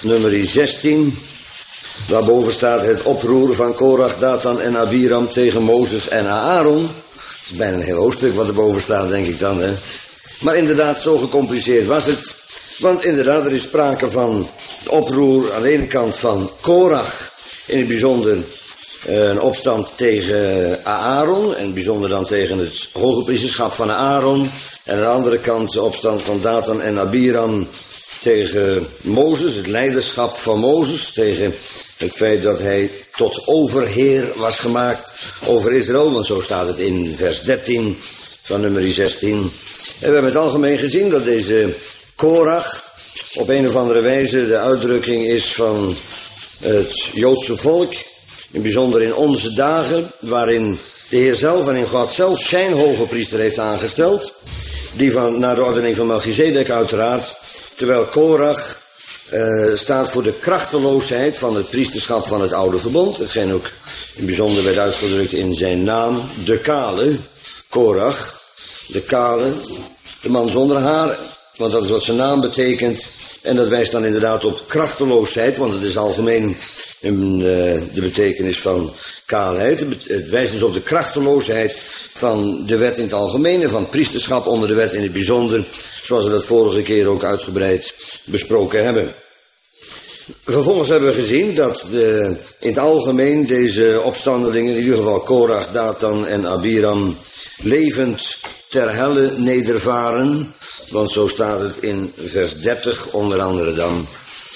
nummer 16. Daarboven staat het oproer van Korach, Datan en Abiram tegen Mozes en Aaron. Dat is bijna een heel hoofdstuk wat erboven staat, denk ik dan. Hè? Maar inderdaad, zo gecompliceerd was het. Want inderdaad, er is sprake van het oproer aan de ene kant van Korach. In het bijzonder een opstand tegen Aaron. En in het bijzonder dan tegen het hoge priesterschap van Aaron. En aan de andere kant de opstand van Datan en Abiram tegen Mozes. Het leiderschap van Mozes. Tegen het feit dat hij tot overheer was gemaakt over Israël. Want zo staat het in vers 13 van nummer 16. En we hebben het algemeen gezien dat deze Korach op een of andere wijze de uitdrukking is van het Joodse volk. In bijzonder in onze dagen, waarin de Heer zelf en in God zelf zijn hoge priester heeft aangesteld. Die naar de ordening van Melchizedek uiteraard. Terwijl Korach staat voor de krachteloosheid van het priesterschap van het oude verbond. Hetgeen ook in bijzonder werd uitgedrukt in zijn naam, de kale. Korach, de kale, de man zonder haren. Want dat is wat zijn naam betekent. En dat wijst dan inderdaad op krachteloosheid, want het is algemeen de betekenis van kaalheid. Het wijst dus op de krachteloosheid van de wet in het algemeen en van het priesterschap onder de wet in het bijzonder, zoals we dat vorige keer ook uitgebreid besproken hebben. Vervolgens hebben we gezien dat in het algemeen deze opstandelingen, in ieder geval Korach, Datan en Abiram, levend ter helle nedervaren. Want zo staat het in vers 30 onder andere dan.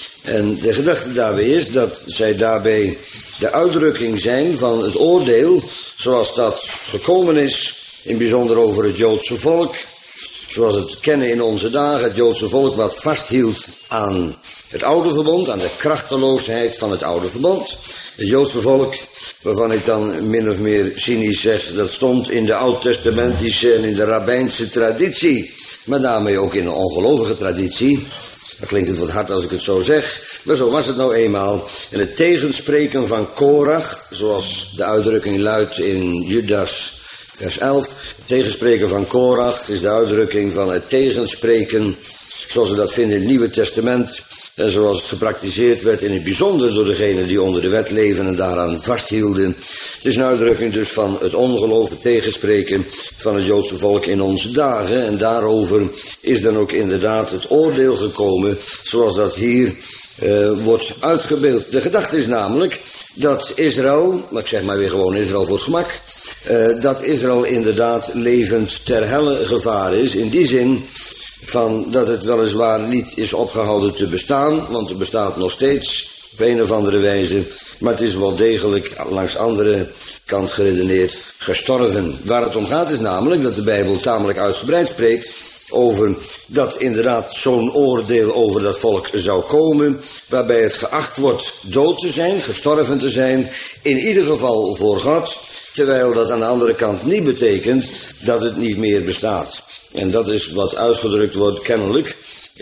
En de gedachte daarbij is dat zij daarbij de uitdrukking zijn van het oordeel zoals dat gekomen is, in bijzonder over het Joodse volk. Zoals we het kennen in onze dagen, het Joodse volk wat vasthield aan het oude verbond, aan de krachteloosheid van het oude verbond. Het Joodse volk, waarvan ik dan min of meer cynisch zeg, dat stond in de oud-testamentische en in de rabbijnse traditie. Maar daarmee ook in een ongelovige traditie. Dan klinkt het wat hard als ik het zo zeg. Maar zo was het nou eenmaal. En het tegenspreken van Korach, zoals de uitdrukking luidt in Judas vers 11. Het tegenspreken van Korach is de uitdrukking van het tegenspreken zoals we dat vinden in het Nieuwe Testament. En zoals het gepraktiseerd werd in het bijzonder door degenen die onder de wet leven en daaraan vasthielden. Het is een uitdrukking dus van het ongeloof, het tegenspreken van het Joodse volk in onze dagen. En daarover is dan ook inderdaad het oordeel gekomen zoals dat hier wordt uitgebeeld. De gedachte is namelijk dat Israël, maar ik zeg maar weer gewoon Israël voor het gemak, dat Israël inderdaad levend ter helle gevaar is. In die zin van dat het weliswaar niet is opgehouden te bestaan, want het bestaat nog steeds op een of andere wijze, maar het is wel degelijk langs andere kant geredeneerd gestorven. Waar het om gaat is namelijk dat de Bijbel tamelijk uitgebreid spreekt over dat inderdaad zo'n oordeel over dat volk zou komen, waarbij het geacht wordt dood te zijn, gestorven te zijn, in ieder geval voor God, terwijl dat aan de andere kant niet betekent dat het niet meer bestaat. En dat is wat uitgedrukt wordt kennelijk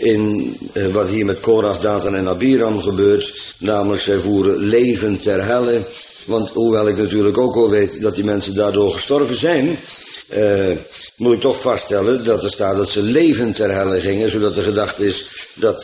in wat hier met Korach, Datan en Abiram gebeurt. Namelijk zij voeren leven ter helle. Want hoewel ik natuurlijk ook al weet dat die mensen daardoor gestorven zijn, moet ik toch vaststellen dat er staat dat ze leven ter helle gingen. Zodat de gedachte is dat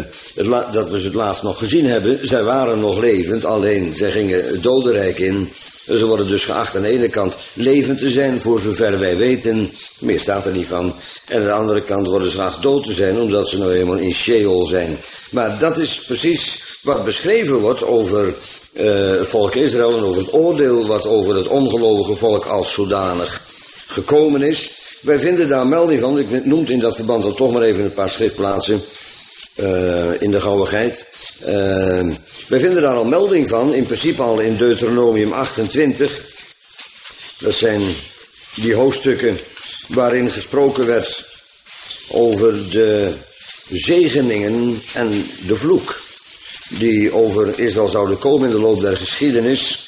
we ze het laatst nog gezien hebben. Zij waren nog levend, alleen zij gingen het dodenrijk in. Ze worden dus geacht aan de ene kant levend te zijn, voor zover wij weten. Meer staat er niet van. En aan de andere kant worden ze geacht dood te zijn, omdat ze nou eenmaal in Sheol zijn. Maar dat is precies wat beschreven wordt over het volk Israël en over het oordeel wat over het ongelovige volk als zodanig gekomen is. Wij vinden daar melding van. Ik noem in dat verband dan toch maar even een paar schriftplaatsen in de gauwigheid. Wij vinden daar al melding van, in principe al in Deuteronomium 28. Dat zijn die hoofdstukken waarin gesproken werd over de zegeningen en de vloek die over Israël zouden komen in de loop der geschiedenis.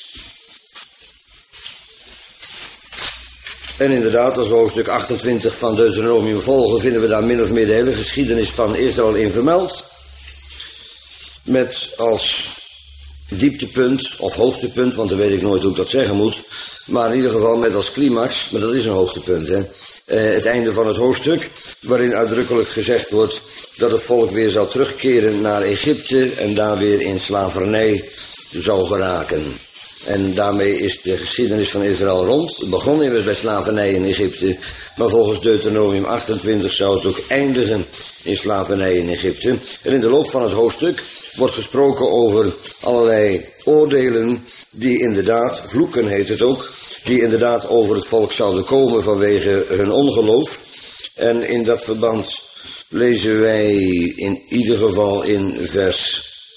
En inderdaad, als we hoofdstuk 28 van Deuteronomium volgen, vinden we daar min of meer de hele geschiedenis van Israël in vermeld. Met als dieptepunt, of hoogtepunt, want dan weet ik nooit hoe ik dat zeggen moet. Maar in ieder geval met als climax, maar dat is een hoogtepunt, hè. het einde van het hoofdstuk, waarin uitdrukkelijk gezegd wordt dat het volk weer zal terugkeren naar Egypte en daar weer in slavernij zou geraken. En daarmee is de geschiedenis van Israël rond. Het begon immers bij slavernij in Egypte, maar volgens Deuteronomium 28 zou het ook eindigen in slavernij in Egypte. En in de loop van het hoofdstuk wordt gesproken over allerlei oordelen die inderdaad, vloeken heet het ook, die inderdaad over het volk zouden komen vanwege hun ongeloof. En in dat verband lezen wij in ieder geval in vers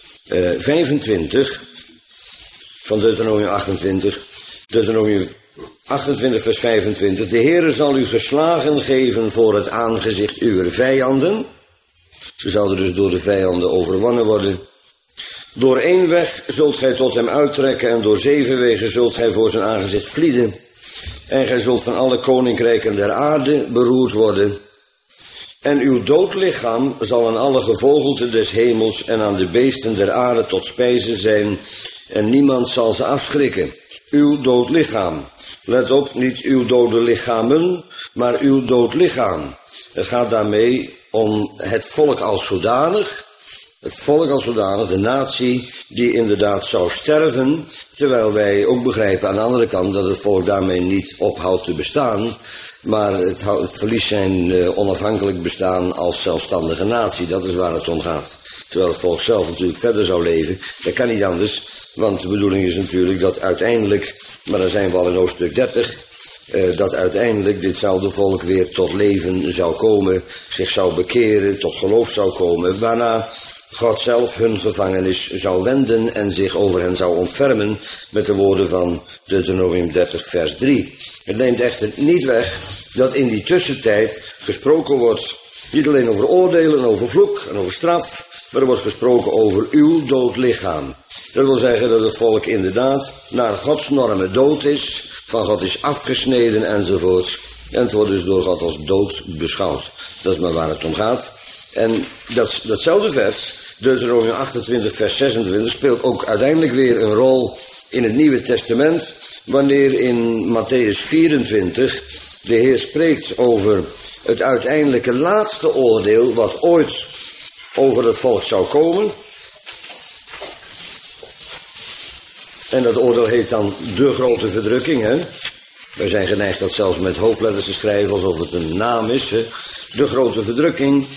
25 van Deuteronomium 28. Deuteronomium 28 vers 25. De Heere zal u geslagen geven voor het aangezicht uwer vijanden. Ze zouden dus door de vijanden overwonnen worden. Door één weg zult gij tot hem uittrekken en door 7 wegen zult gij voor zijn aangezicht vlieden. En gij zult van alle koninkrijken der aarde beroerd worden. En uw dood lichaam zal aan alle gevogelte des hemels en aan de beesten der aarde tot spijze zijn. En niemand zal ze afschrikken. Uw dood lichaam. Let op, niet uw dode lichamen, maar uw dood lichaam. Het gaat daarmee om het volk als zodanig. Het volk als zodanig, de natie die inderdaad zou sterven. Terwijl wij ook begrijpen aan de andere kant dat het volk daarmee niet ophoudt te bestaan. Maar het verliest zijn onafhankelijk bestaan als zelfstandige natie. Dat is waar het om gaat. Terwijl het volk zelf natuurlijk verder zou leven. Dat kan niet anders. Want de bedoeling is natuurlijk dat uiteindelijk, maar dan zijn we al in hoofdstuk 30, dat uiteindelijk ditzelfde volk weer tot leven zou komen, zich zou bekeren, tot geloof zou komen, waarna God zelf hun gevangenis zou wenden en zich over hen zou ontfermen met de woorden van Deuteronomium 30 vers 3. Het neemt echter niet weg dat in die tussentijd gesproken wordt, niet alleen over oordelen en over vloek en over straf, maar er wordt gesproken over uw dood lichaam. Dat wil zeggen dat het volk inderdaad naar Gods normen dood is, van God is afgesneden enzovoorts. En het wordt dus door God als dood beschouwd. Dat is maar waar het om gaat. En datzelfde vers, Deuteronomium 28 vers 26, speelt ook uiteindelijk weer een rol in het Nieuwe Testament. Wanneer in Matthäus 24 de Heer spreekt over het uiteindelijke laatste oordeel wat ooit over het volk zou komen. En dat oordeel heet dan de grote verdrukking. Hè? Wij zijn geneigd dat zelfs met hoofdletters te schrijven alsof het een naam is. Hè? De grote verdrukking.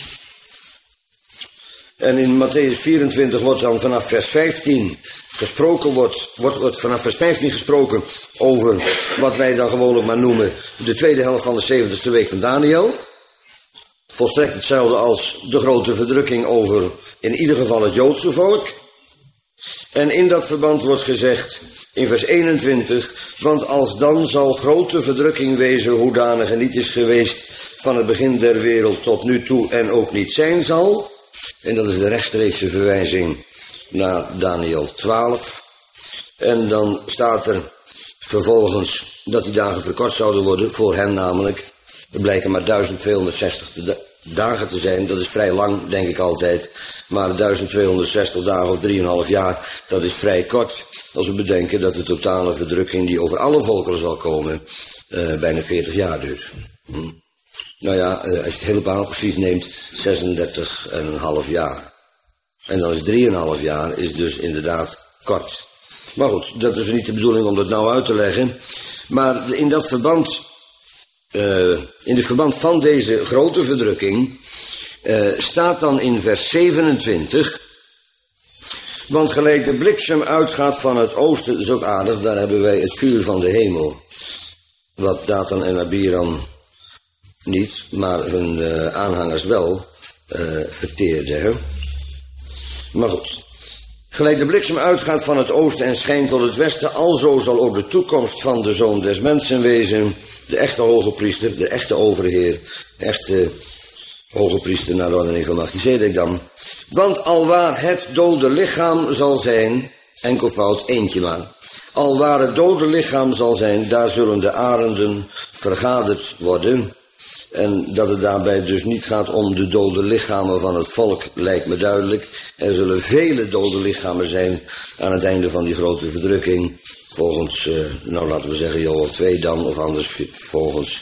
En in Matthäus 24 wordt dan vanaf vers 15 gesproken, wordt vanaf vers 15 gesproken over wat wij dan gewoonlijk maar noemen de tweede helft van de 70ste week van Daniel. Volstrekt hetzelfde als de grote verdrukking over in ieder geval het Joodse volk. En in dat verband wordt gezegd in vers 21, want als dan zal grote verdrukking wezen hoedanig er niet is geweest van het begin der wereld tot nu toe en ook niet zijn zal. En dat is de rechtstreekse verwijzing naar Daniel 12. En dan staat er vervolgens dat die dagen verkort zouden worden, voor hen namelijk. Er blijken maar 1260 dagen te zijn, dat is vrij lang, denk ik altijd. Maar 1260 dagen of 3,5 jaar, dat is vrij kort. Als we bedenken dat de totale verdrukking die over alle volkeren zal komen, bijna 40 jaar duurt. Nou ja, als je het helemaal precies neemt, 36,5 jaar. En dan is 3,5 jaar is dus inderdaad kort. Maar goed, dat is niet de bedoeling om dat nou uit te leggen. Maar in dat verband, in het verband van deze grote verdrukking, staat dan in vers 27... Want gelijk de bliksem uitgaat van het oosten, dat is ook aardig, daar hebben wij het vuur van de hemel. Wat Dathan en Abiram niet, maar hun aanhangers wel verteerden. Hè? Maar goed. Gelijk de bliksem uitgaat van het oosten en schijnt tot het westen, alzo zal ook de toekomst van de Zoon des Mensen wezen. De echte hoge priester, de echte overheer, de echte hoge priester naar de ordening van Melchizedek dan. Want alwaar het dode lichaam zal zijn, enkelvoud eentje maar. Alwaar het dode lichaam zal zijn, daar zullen de arenden vergaderd worden. En dat het daarbij dus niet gaat om de dode lichamen van het volk, lijkt me duidelijk. Er zullen vele dode lichamen zijn aan het einde van die grote verdrukking. Volgens, nou laten we zeggen Joel 2 dan, of anders volgens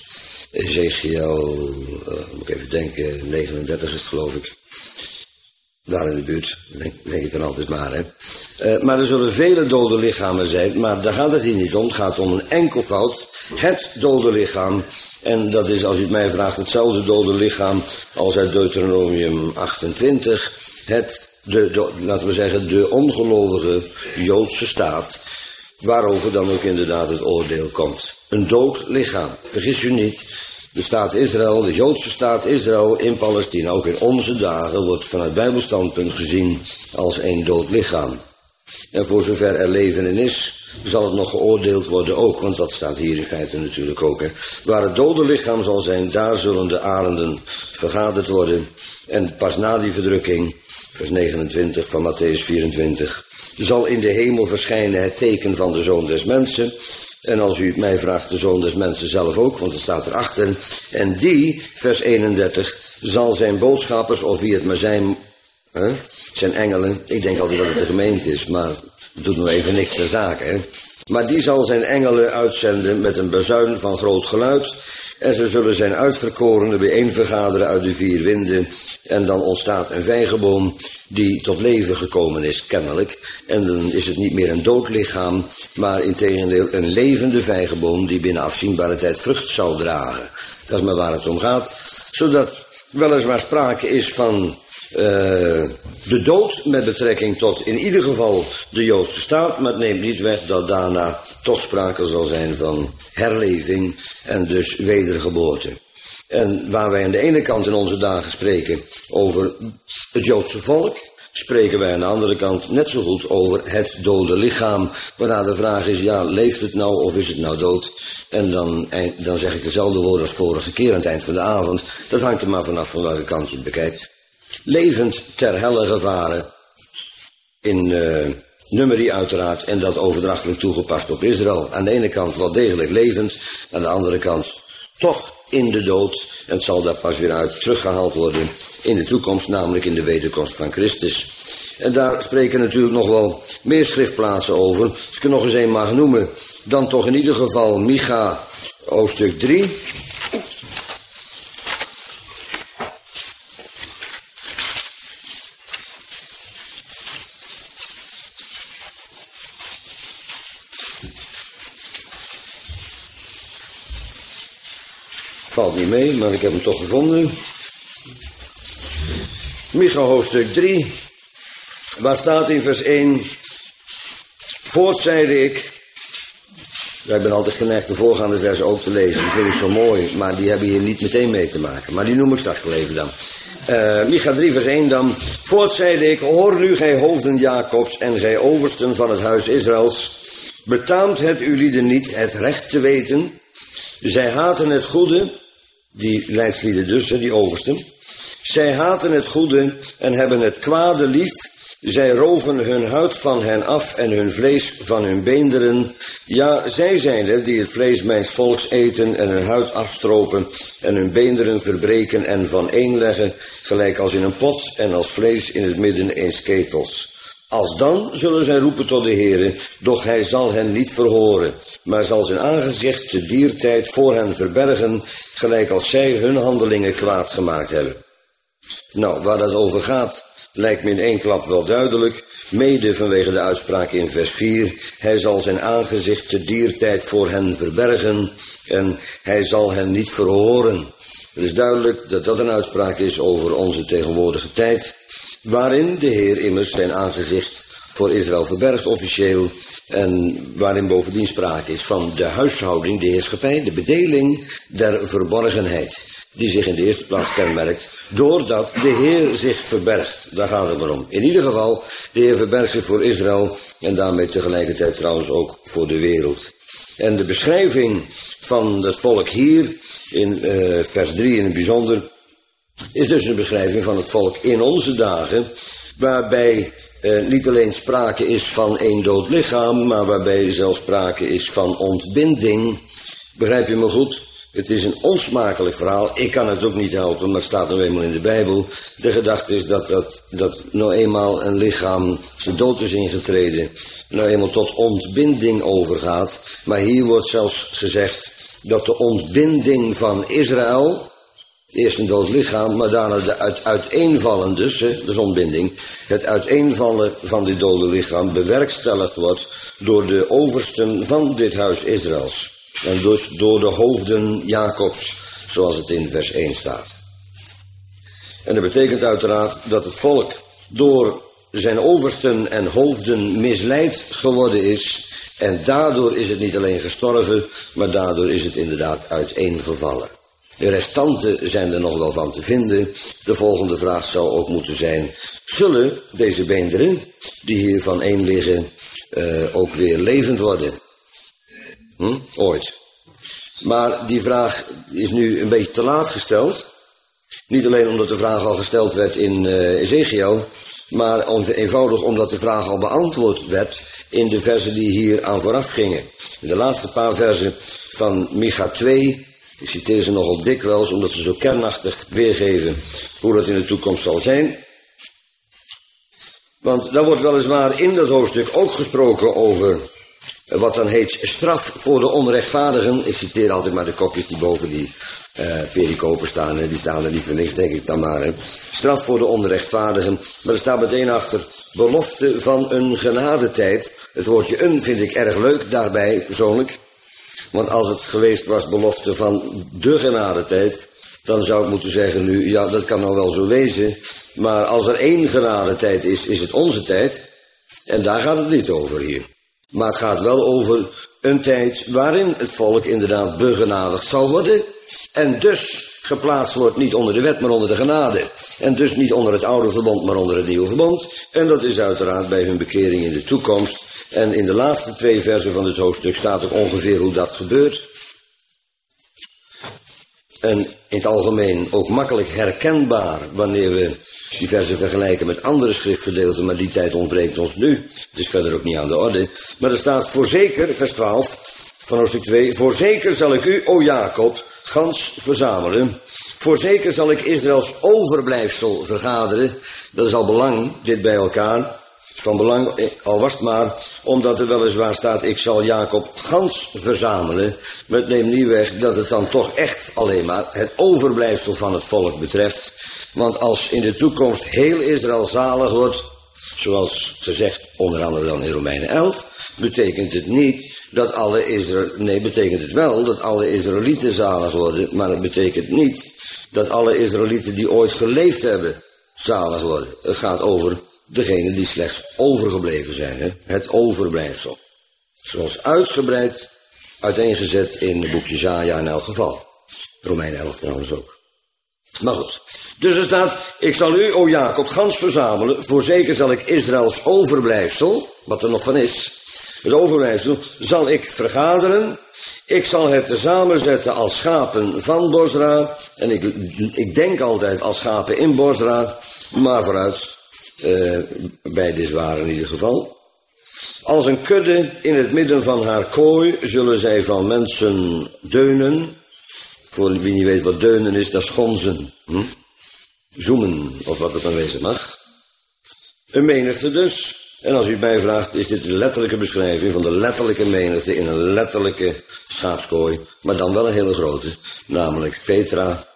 Ezekiel, moet ik even denken, 39 is het geloof ik. Daar in de buurt, denk ik dan altijd maar. Hè. Maar er zullen vele dode lichamen zijn, maar daar gaat het hier niet om. Het gaat om een enkelvoud, het dode lichaam. En dat is, als u het mij vraagt, hetzelfde dode lichaam als uit Deuteronomium 28. Laten we zeggen, de ongelovige Joodse staat, waarover dan ook inderdaad het oordeel komt. Een dood lichaam, vergis u niet. De staat Israël, de Joodse staat Israël in Palestina, ook in onze dagen, wordt vanuit Bijbelstandpunt gezien als een dood lichaam. En voor zover er leven in is, zal het nog geoordeeld worden ook, want dat staat hier in feite natuurlijk ook. Hè. Waar het dode lichaam zal zijn, daar zullen de arenden vergaderd worden. En pas na die verdrukking, vers 29 van Mattheüs 24, zal in de hemel verschijnen het teken van de Zoon des Mensen. En als u het mij vraagt, de Zoon des Mensen zelf ook, want het staat erachter. En die, vers 31, zal zijn boodschappers, of wie het maar zijn, zijn engelen. Ik denk altijd dat het de gemeente is, maar het doet nog even niks ter zake. Hè? Maar die zal zijn engelen uitzenden met een bazuin van groot geluid. En ze zullen zijn uitverkorenen bijeenvergaderen uit de 4 winden. En dan ontstaat een vijgenboom die tot leven gekomen is, kennelijk. En dan is het niet meer een dood lichaam, maar integendeel een levende vijgenboom die binnen afzienbare tijd vrucht zou dragen. Dat is maar waar het om gaat. Zodat weliswaar sprake is van de dood met betrekking tot in ieder geval de Joodse staat, maar het neemt niet weg dat daarna toch sprake zal zijn van herleving en dus wedergeboorte. En waar wij aan de ene kant in onze dagen spreken over het Joodse volk, spreken wij aan de andere kant net zo goed over het dode lichaam. Waarna de vraag is, ja, leeft het nou of is het nou dood? En dan zeg ik dezelfde woorden als vorige keer aan het eind van de avond. Dat hangt er maar vanaf van welke kant je het bekijkt. Levend ter helle gevaren, in nummerie uiteraard, en dat overdrachtelijk toegepast op Israël. Aan de ene kant wel degelijk levend, aan de andere kant toch in de dood. En het zal daar pas weer uit teruggehaald worden in de toekomst, namelijk in de wederkomst van Christus. En daar spreken natuurlijk nog wel meer schriftplaatsen over. Als ik er nog eens een mag noemen, dan toch in ieder geval Micha, hoofdstuk 3... Valt niet mee, maar ik heb hem toch gevonden. Micha hoofdstuk 3, waar staat in vers 1... Voort zeide ik... Ik ben altijd geneigd de voorgaande versen ook te lezen. Die vind ik zo mooi, maar die hebben hier niet meteen mee te maken. Maar die noem ik straks wel even dan. Micha 3 vers 1 dan. Voort zeide ik, hoor nu gij hoofden Jacobs en gij oversten van het huis Israëls. Betaamt het ulieden niet het recht te weten? Zij haten het goede... Die leidslieden dus, die oversten. Zij haten het goede en hebben het kwade lief. Zij roven hun huid van hen af en hun vlees van hun beenderen. Ja, zij zijn het die het vlees mijns volks eten en hun huid afstropen en hun beenderen verbreken en vaneenleggen, gelijk als in een pot en als vlees in het midden eens ketels. Alsdan zullen zij roepen tot de Heere, doch hij zal hen niet verhoren, maar zal zijn aangezicht te diertijd voor hen verbergen, gelijk als zij hun handelingen kwaad gemaakt hebben. Nou, waar dat over gaat, lijkt me in één klap wel duidelijk, mede vanwege de uitspraak in vers 4, hij zal zijn aangezicht te diertijd voor hen verbergen en hij zal hen niet verhoren. Het is duidelijk dat dat een uitspraak is over onze tegenwoordige tijd, waarin de Heer immers zijn aangezicht voor Israël verbergt officieel en waarin bovendien sprake is van de huishouding, de heerschappij, de bedeling der verborgenheid, die zich in de eerste plaats kenmerkt doordat de Heer zich verbergt. Daar gaat het maar om. In ieder geval, de Heer verbergt zich voor Israël en daarmee tegelijkertijd trouwens ook voor de wereld. En de beschrijving van het volk hier, in vers 3 in het bijzonder, is dus een beschrijving van het volk in onze dagen, waarbij niet alleen sprake is van een dood lichaam, maar waarbij zelfs sprake is van ontbinding. Begrijp je me goed? Het is een onsmakelijk verhaal. Ik kan het ook niet helpen, maar het staat nou eenmaal in de Bijbel. De gedachte is dat nou eenmaal een lichaam zijn dood is ingetreden, nou eenmaal tot ontbinding overgaat. Maar hier wordt zelfs gezegd dat de ontbinding van Israël, eerst een dood lichaam, maar daarna het uiteenvallen dus, dat is ontbinding, het uiteenvallen van dit dode lichaam bewerkstelligd wordt door de oversten van dit huis Israëls. En dus door de hoofden Jacobs, zoals het in vers 1 staat. En dat betekent uiteraard dat het volk door zijn oversten en hoofden misleid geworden is. En daardoor is het niet alleen gestorven, maar daardoor is het inderdaad uiteengevallen. De restanten zijn er nog wel van te vinden. De volgende vraag zou ook moeten zijn: zullen deze beenderen, die hier van één liggen, ook weer levend worden? Ooit. Maar die vraag is nu een beetje te laat gesteld. Niet alleen omdat de vraag al gesteld werd in Ezekiel, maar eenvoudig omdat de vraag al beantwoord werd in de versen die hier aan vooraf gingen. In de laatste paar versen van Micha 2, ik citeer ze nogal dikwijls omdat ze zo kernachtig weergeven hoe dat in de toekomst zal zijn. Want daar wordt weliswaar in dat hoofdstuk ook gesproken over wat dan heet straf voor de onrechtvaardigen. Ik citeer altijd maar de kopjes die boven die pericopen staan. Die staan er niet voor niks, denk ik dan maar. Hè. Straf voor de onrechtvaardigen. Maar er staat meteen achter belofte van een genadetijd. Het woordje een vind ik erg leuk daarbij persoonlijk. Want als het geweest was belofte van de genadetijd, dan zou ik moeten zeggen nu, ja, dat kan nou wel zo wezen. Maar als er één genadetijd is, is het onze tijd. En daar gaat het niet over hier. Maar het gaat wel over een tijd waarin het volk inderdaad begenadigd zal worden. En dus geplaatst wordt niet onder de wet, maar onder de genade. En dus niet onder het oude verbond, maar onder het nieuwe verbond. En dat is uiteraard bij hun bekering in de toekomst. En in de laatste 2 versen van dit hoofdstuk staat ook ongeveer hoe dat gebeurt. En in het algemeen ook makkelijk herkenbaar wanneer we die versen vergelijken met andere schriftgedeelten, maar die tijd ontbreekt ons nu. Het is verder ook niet aan de orde. Maar er staat voorzeker, vers 12 van hoofdstuk 2, voorzeker zal ik u, o Jacob, gans verzamelen. Voorzeker zal ik Israëls overblijfsel vergaderen. Dat is al belang, dit bij elkaar. Van belang, al was het maar, omdat er weliswaar staat, ik zal Jacob gans verzamelen. Maar het neemt niet weg dat het dan toch echt alleen maar het overblijfsel van het volk betreft. Want als in de toekomst heel Israël zalig wordt, zoals gezegd onder andere dan in Romeinen 11, betekent het niet dat betekent het wel dat alle Israëlieten zalig worden, maar het betekent niet dat alle Israëlieten die ooit geleefd hebben zalig worden. Het gaat over degenen die slechts overgebleven zijn, hè? Het overblijfsel. Zoals uitgebreid uiteengezet in het boek Jesaja in elk geval. Romeinen 11 trouwens ook. Maar goed, dus er staat, ik zal u, o Jacob, gans verzamelen, voorzeker zal ik Israëls overblijfsel, wat er nog van is, het overblijfsel, zal ik vergaderen. Ik zal het tezamenzetten als schapen van Bosra. En ik denk altijd als schapen in Bosra, maar vooruit. Beide is waar in ieder geval. Als een kudde in het midden van haar kooi zullen zij van mensen deunen. Voor wie niet weet wat deunen is, dat is gonzen. Zoemen, of wat het dan wezen mag. Een menigte dus. En als u het mij vraagt, is dit de letterlijke beschrijving van de letterlijke menigte in een letterlijke schaapskooi. Maar dan wel een hele grote, namelijk Petra.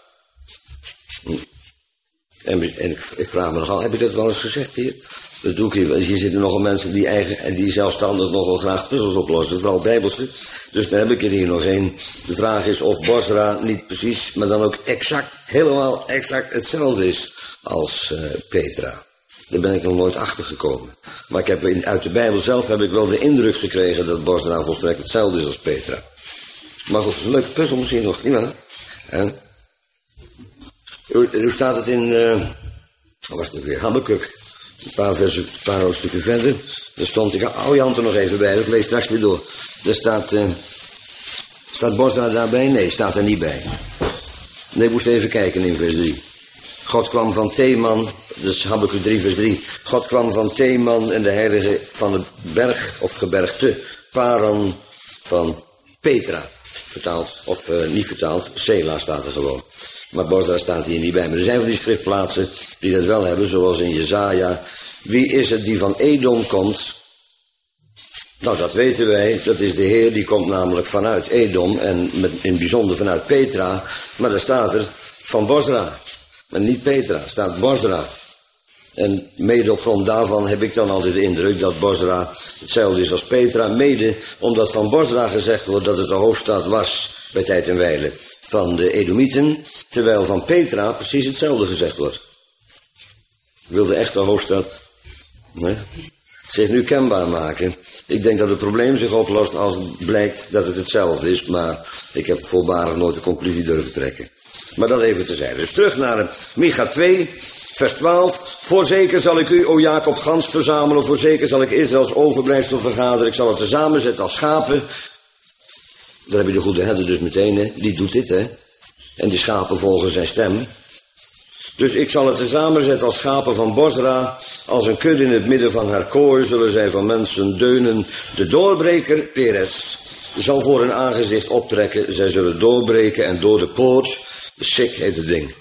En ik vraag me nogal, heb je dat wel eens gezegd hier? Dat doe ik hier. Hier zitten nogal mensen die zelfstandig nogal graag puzzels oplossen, vooral bijbelse. Dus daar heb ik er hier nog één. De vraag is of Bosra niet precies, maar dan ook exact, helemaal exact hetzelfde is als Petra. Daar ben ik nog nooit achter gekomen. Maar ik heb uit de Bijbel zelf heb ik wel de indruk gekregen dat Bosra volstrekt hetzelfde is als Petra. Maar goed, het is een leuke puzzel misschien nog, niet waar? Hoe staat het in, wat was het ook weer, Habakuk. Een paar hoofdstukken verder. Daar stond, ik hou je hand er nog even bij, ik lees straks weer door. Daar staat Bosra daarbij? Nee, staat er niet bij. Nee, ik moest even kijken in vers 3. God kwam van Teman, dus Habakuk 3 vers 3. God kwam van Teman en de heilige van de berg, of gebergte, Paran van Petra. Vertaald, of niet vertaald, Sela staat er gewoon. Maar Bosra staat hier niet bij. Maar er zijn van die schriftplaatsen die dat wel hebben, zoals in Jesaja. Wie is het die van Edom komt? Nou, dat weten wij. Dat is de Heer, die komt namelijk vanuit Edom en in het bijzonder vanuit Petra. Maar daar staat er van Bosra. En niet Petra, staat Bosra. En mede op grond daarvan heb ik dan altijd de indruk dat Bosra hetzelfde is als Petra. Mede omdat van Bosra gezegd wordt dat het de hoofdstad was bij tijd en wijle van de Edomieten. Terwijl van Petra precies hetzelfde gezegd wordt. Wil de echte hoofdstad zich nu kenbaar maken. Ik denk dat het probleem zich oplost als het blijkt dat het hetzelfde is. Maar ik heb voorbarig nooit de conclusie durven trekken. Maar dat even terzijde. Dus terug naar Micha 2, vers 12. Voorzeker zal ik u, o Jacob, gans verzamelen. Voorzeker zal ik Israëls overblijfsel vergaderen. Ik zal het tezamen zetten als schapen. Daar heb je de goede herder dus meteen, hè. Die doet dit, hè. En die schapen volgen zijn stem. Dus ik zal het tezamen zetten als schapen van Bosra. Als een kudde in het midden van haar kooi zullen zij van mensen deunen. De doorbreker, Peres, zal voor hun aangezicht optrekken. Zij zullen doorbreken en door de poort. Sik heet het ding.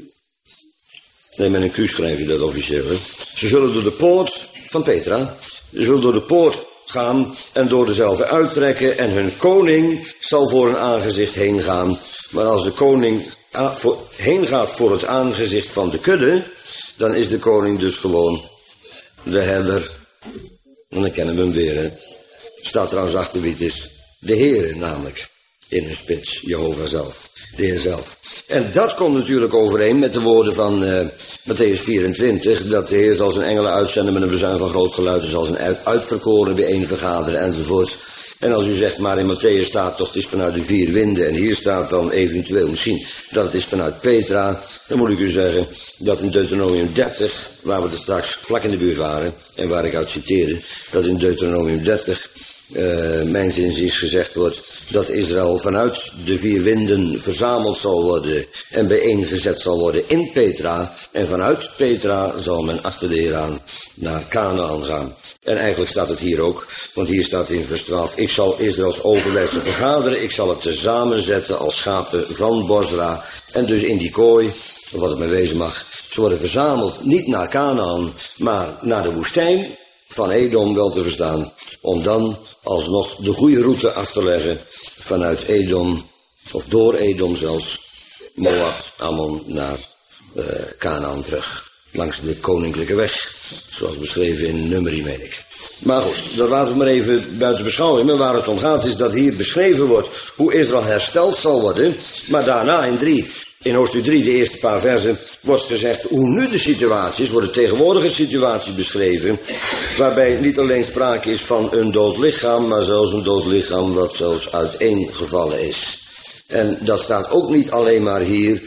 Nee, met een Q schrijf je dat officieel, hè. Ze zullen door de poort van Petra. Ze zullen door de poort gaan en door dezelfde uittrekken. En hun koning zal voor hun aangezicht heen gaan. Maar als de koning heen gaat voor het aangezicht van de kudde, dan is de koning dus gewoon de herder. En dan kennen we hem weer, hè. Staat trouwens achter wie het is. De Heere namelijk. In een spits, Jehovah zelf. De Heer zelf. En dat komt natuurlijk overeen met de woorden van Matthäus 24. Dat de Heer zal zijn engelen uitzenden met een bezuin van groot geluid. En zal zijn uitverkoren bijeen vergaderen enzovoorts. En als u zegt, maar in Matthäus staat toch, het is vanuit de 4 winden. En hier staat dan eventueel misschien dat het is vanuit Petra. Dan moet ik u zeggen dat in Deuteronomium 30, waar we er straks vlak in de buurt waren. En waar ik uit citeerde, dat in Deuteronomium 30... mijn zinziens gezegd wordt dat Israël vanuit de 4 winden verzameld zal worden en bijeengezet zal worden in Petra. En vanuit Petra zal men achter de Heer aan naar Kanaan gaan. En eigenlijk staat het hier ook, want hier staat in vers 12, ik zal Israëls overblijfsel vergaderen, ik zal het tezamen zetten als schapen van Bosra. En dus in die kooi, of wat het maar wezen mag, ze worden verzameld niet naar Kanaan, maar naar de woestijn van Edom wel te verstaan, om dan alsnog de goede route af te leggen vanuit Edom, of door Edom zelfs, Moab, Ammon, naar Kanaan terug. Langs de koninklijke weg, zoals beschreven in Numeri, meen ik. Maar goed, dat laten we maar even buiten beschouwing. Maar waar het om gaat is dat hier beschreven wordt hoe Israël hersteld zal worden. Maar daarna in hoofdstuk 3, de eerste paar versen, wordt gezegd hoe nu de situatie is, wordt de tegenwoordige situatie beschreven, waarbij niet alleen sprake is van een dood lichaam, maar zelfs een dood lichaam wat zelfs uiteengevallen is. En dat staat ook niet alleen maar hier,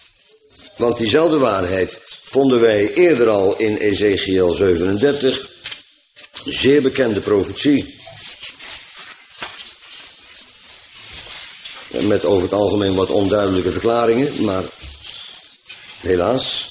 want diezelfde waarheid vonden wij eerder al in Ezekiel 37, zeer bekende profetie. Met over het algemeen wat onduidelijke verklaringen, maar helaas.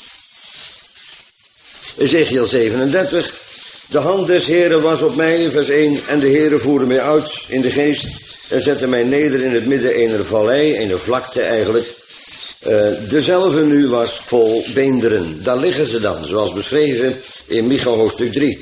Ezekiel 37. De hand des Heeren was op mij, vers 1. En de Heere voerde mij uit in de geest en zette mij neder in het midden ener vallei, ener vlakte eigenlijk. Dezelfde nu was vol beenderen. Daar liggen ze dan, zoals beschreven in Micha hoofdstuk 3.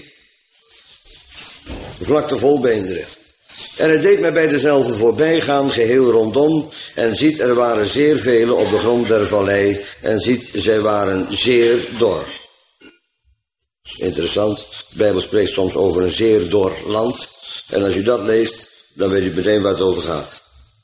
Vlakte vol beenderen. En het deed mij bij dezelfde voorbij gaan, geheel rondom. En ziet, er waren zeer vele op de grond der vallei. En ziet, zij waren zeer dor. Interessant. De Bijbel spreekt soms over een zeer dor land. En als u dat leest, dan weet u meteen waar het over gaat.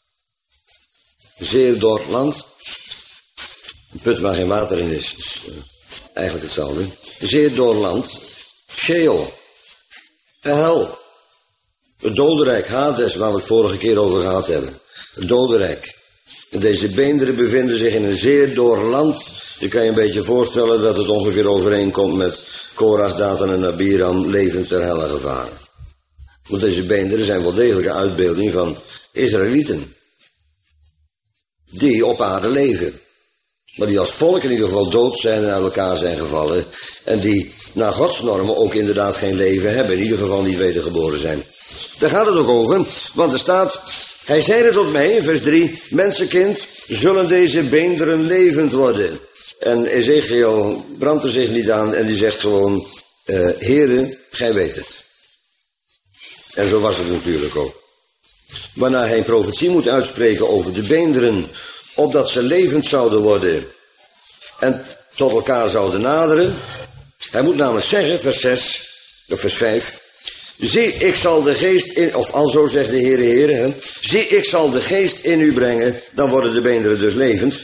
Zeer dor land. Een put waar geen water in is eigenlijk hetzelfde. Zeer dor land. Sheol. Hel. Het dodenrijk, Hades, waar we het vorige keer over gehad hebben. Het dodenrijk. En deze beenderen bevinden zich in een zeer dor land. Je kan je een beetje voorstellen dat het ongeveer overeenkomt met Korach, Datan en Abiram levend ter helle gevaren. Want deze beenderen zijn wel degelijk een uitbeelding van Israëlieten. Die op aarde leven. Maar die als volk in ieder geval dood zijn en uit elkaar zijn gevallen. En die naar Gods normen ook inderdaad geen leven hebben. In ieder geval niet wedergeboren zijn. Daar gaat het ook over, want er staat, hij zeide tot mij in vers 3, mensenkind, zullen deze beenderen levend worden? En Ezekiel brandt er zich niet aan en die zegt gewoon, Heere, gij weet het. En zo was het natuurlijk ook. Waarna hij een profetie moet uitspreken over de beenderen, opdat ze levend zouden worden en tot elkaar zouden naderen. Hij moet namelijk zeggen, vers 6, of vers 5... Zie, ik zal de geest in, of alzo zegt de Heere, zie, ik zal de geest in u brengen, dan worden de beenderen dus levend.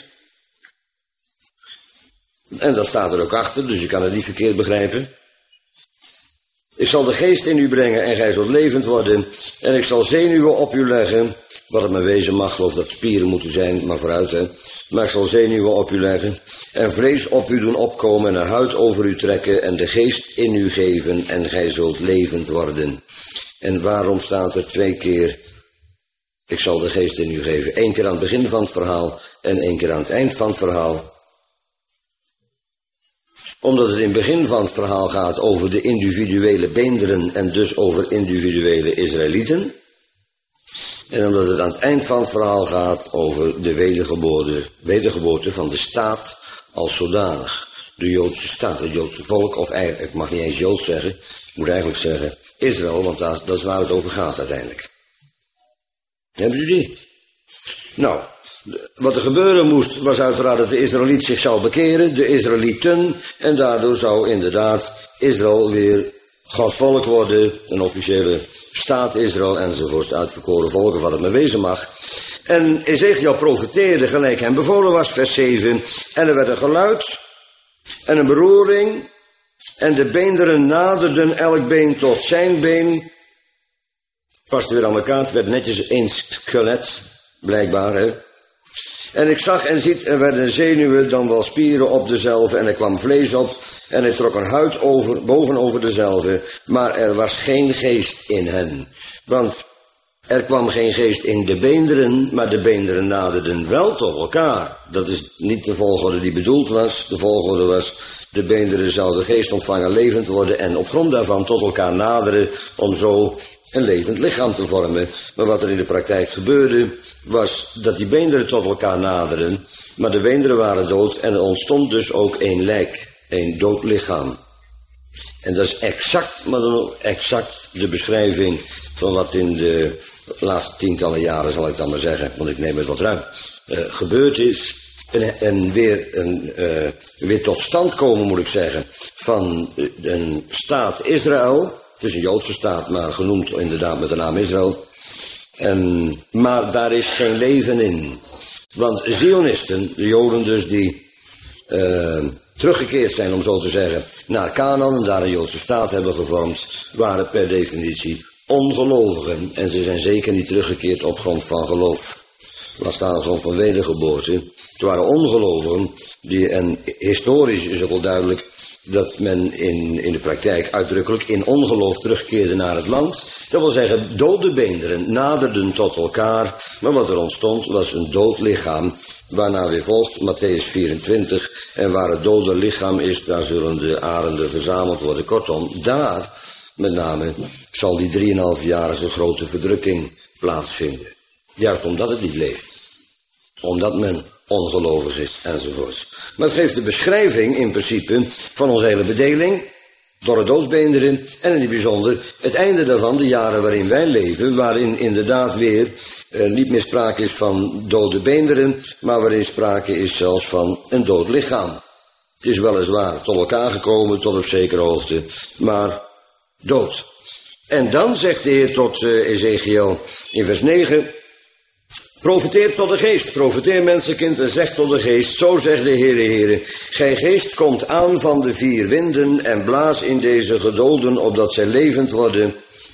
En dat staat er ook achter, dus je kan het niet verkeerd begrijpen. Ik zal de geest in u brengen en gij zult levend worden. En ik zal zenuwen op u leggen, wat het maar wezen mag, geloof dat spieren moeten zijn, maar vooruit, hè. Maar ik zal zenuwen op u leggen en vlees op u doen opkomen en een huid over u trekken en de geest in u geven en gij zult levend worden. En waarom staat er 2 keer, ik zal de geest in u geven? 1 keer aan het begin van het verhaal en 1 keer aan het eind van het verhaal. Omdat het in het begin van het verhaal gaat over de individuele beenderen en dus over individuele Israëlieten. En omdat het aan het eind van het verhaal gaat over de wedergeboorte van de staat als zodanig. De Joodse staat, het Joodse volk, of eigenlijk, ik mag niet eens Joods zeggen, ik moet eigenlijk zeggen Israël, want dat is waar het over gaat uiteindelijk. Hebben jullie die? Nou, wat er gebeuren moest was uiteraard dat de Israëliet zich zou bekeren, de Israëlieten, en daardoor zou inderdaad Israël weer Gods volk worden, een officiële staat Israël enzovoort, uitverkoren volken, wat het maar wezen mag. En Ezechiel profeteerde gelijk hem bevolen was, vers 7, en er werd een geluid en een beroering en de beenderen naderden elk been tot zijn been. Past weer aan elkaar, het werd netjes één skelet, blijkbaar, hè. En ik zag en ziet, er werden zenuwen, dan wel spieren op dezelve, en er kwam vlees op, en hij trok een huid bovenover dezelve, maar er was geen geest in hen. Want er kwam geen geest in de beenderen, maar de beenderen naderden wel tot elkaar. Dat is niet de volgorde die bedoeld was. De volgorde was, de beenderen zouden geest ontvangen, levend worden, en op grond daarvan tot elkaar naderen, om zo een levend lichaam te vormen. Maar wat er in de praktijk gebeurde, was dat die beenderen tot elkaar naderen, maar de beenderen waren dood en er ontstond dus ook één lijk, één dood lichaam. En dat is exact, maar dan ook exact de beschrijving van wat in de laatste tientallen jaren, zal ik dan maar zeggen, want ik neem het wat ruim, gebeurd is. En weer tot stand komen, moet ik zeggen, van een staat Israël. Het is een Joodse staat, maar genoemd inderdaad met de naam Israël. Maar daar is geen leven in. Want Zionisten, de Joden dus, die teruggekeerd zijn, om zo te zeggen, naar Canaan en daar een Joodse staat hebben gevormd, waren per definitie ongelovigen. En ze zijn zeker niet teruggekeerd op grond van geloof. Laat staan op grond van wedergeboorte. Het waren ongelovigen, en historisch is ook wel duidelijk dat men in de praktijk uitdrukkelijk in ongeloof terugkeerde naar het land. Dat wil zeggen, dode beenderen naderden tot elkaar, maar wat er ontstond was een dood lichaam, waarna weer volgt Mattheüs 24, en waar het dode lichaam is, daar zullen de arenden verzameld worden. Kortom, daar met name zal die 3,5-jarige grote verdrukking plaatsvinden. Juist omdat het niet leeft. Omdat men ongelovig is, enzovoorts. Maar het geeft de beschrijving in principe van onze hele bedeling, door het doodsbeenderen, en in het bijzonder het einde daarvan, de jaren waarin wij leven, waarin inderdaad weer niet meer sprake is van dode beenderen, maar waarin sprake is zelfs van een dood lichaam. Het is weliswaar tot elkaar gekomen, tot op zekere hoogte, maar dood. En dan zegt de Heer tot Ezechiel in vers 9... Profeteer tot de geest, profeteer mensenkind en zeg tot de geest, zo zegt de Heere, gij geest komt aan van de 4 winden en blaas in deze gedoden, opdat zij levend worden.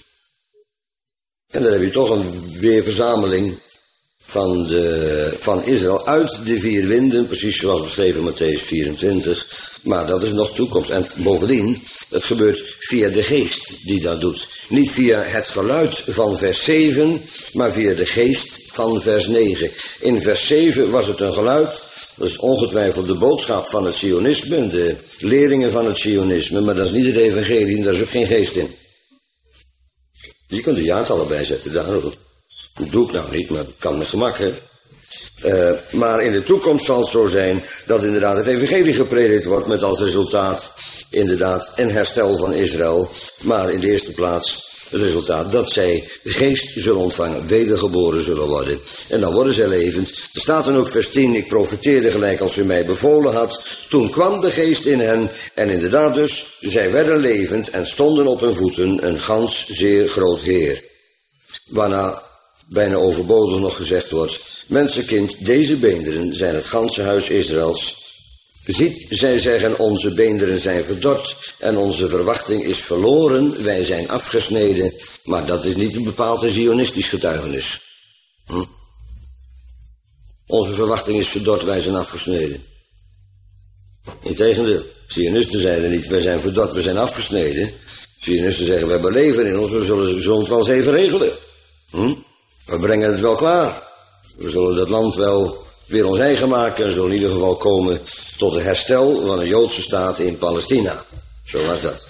En dan heb je toch een weerverzameling van Israël uit de 4 winden, precies zoals beschreven in Mattheüs 24, maar dat is nog toekomst. En bovendien, het gebeurt via de geest die dat doet. Niet via het geluid van vers 7, maar via de geest van vers 9. In vers 7 was het een geluid, dat is ongetwijfeld de boodschap van het Zionisme, de leringen van het Zionisme, maar dat is niet het evangelie, daar is ook geen geest in. Je kunt de jaartallen bijzetten, daarom. Dat doe ik nou niet, maar dat kan met gemak, hè. Maar in de toekomst zal het zo zijn dat inderdaad het evangelie gepredikt wordt met als resultaat inderdaad een herstel van Israël. Maar in de eerste plaats Het resultaat dat zij de geest zullen ontvangen, wedergeboren zullen worden. En dan worden zij levend. Er staat dan ook vers 10, ik profeteerde gelijk als u mij bevolen had. Toen kwam de geest in hen en inderdaad dus, zij werden levend en stonden op hun voeten, een gans zeer groot heer. Waarna bijna overbodig nog gezegd wordt, mensenkind, deze beenderen zijn het ganse huis Israëls. Ziet, zij zeggen, onze beenderen zijn verdord en onze verwachting is verloren, wij zijn afgesneden. Maar dat is niet een bepaald zionistisch getuigenis. Onze verwachting is verdord, wij zijn afgesneden. Integendeel, zionisten zeiden niet, wij zijn verdord, we zijn afgesneden. Zionisten zeggen, we hebben leven in ons, we zullen het wel eens even regelen. We brengen het wel klaar. We zullen dat land wel weer ons eigen maken en zullen in ieder geval komen tot het herstel van een Joodse staat in Palestina. Zo was dat.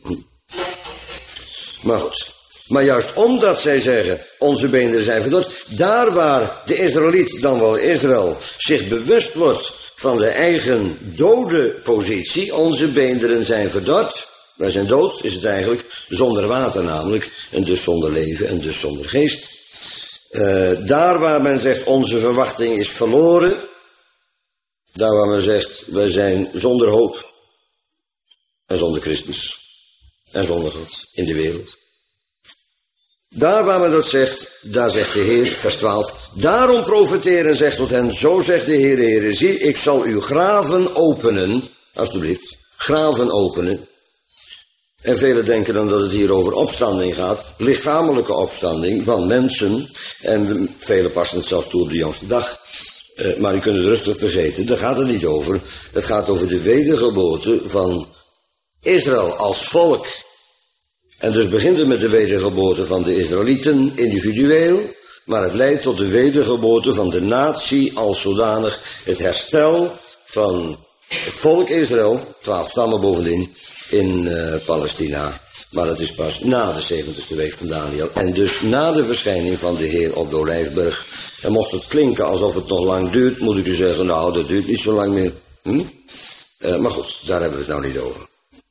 Maar goed. Maar juist omdat zij zeggen, onze beenderen zijn verdord, daar waar de Israëliet, dan wel Israël, zich bewust wordt van de eigen dode positie, onze beenderen zijn verdord, wij zijn dood, is het eigenlijk, zonder water namelijk, en dus zonder leven en dus zonder geest. Daar waar men zegt, onze verwachting is verloren, daar waar men zegt, wij zijn zonder hoop en zonder Christus en zonder God in de wereld. Daar waar men dat zegt, daar zegt de Heer, vers 12, daarom profeteren zegt tot hen, zo zegt de Heer, Heer, zie, ik zal uw graven openen, alsjeblieft, graven openen. En velen denken dan dat het hier over opstanding gaat, lichamelijke opstanding van mensen. En velen passen het zelfs toe op de jongste dag. Maar u kunt het rustig vergeten, daar gaat het niet over. Het gaat over de wedergeboorte van Israël als volk. En dus begint het met de wedergeboorte van de Israëlieten individueel. Maar het leidt tot de wedergeboorte van de natie als zodanig. Het herstel van het volk Israël, 12 stammen bovendien, in Palestina. Maar dat is pas na de 70ste week van Daniel. En dus na de verschijning van de Heer op de Olijfberg. En mocht het klinken alsof het nog lang duurt, moet ik u zeggen, nou, dat duurt niet zo lang meer. Maar goed, daar hebben we het nou niet over.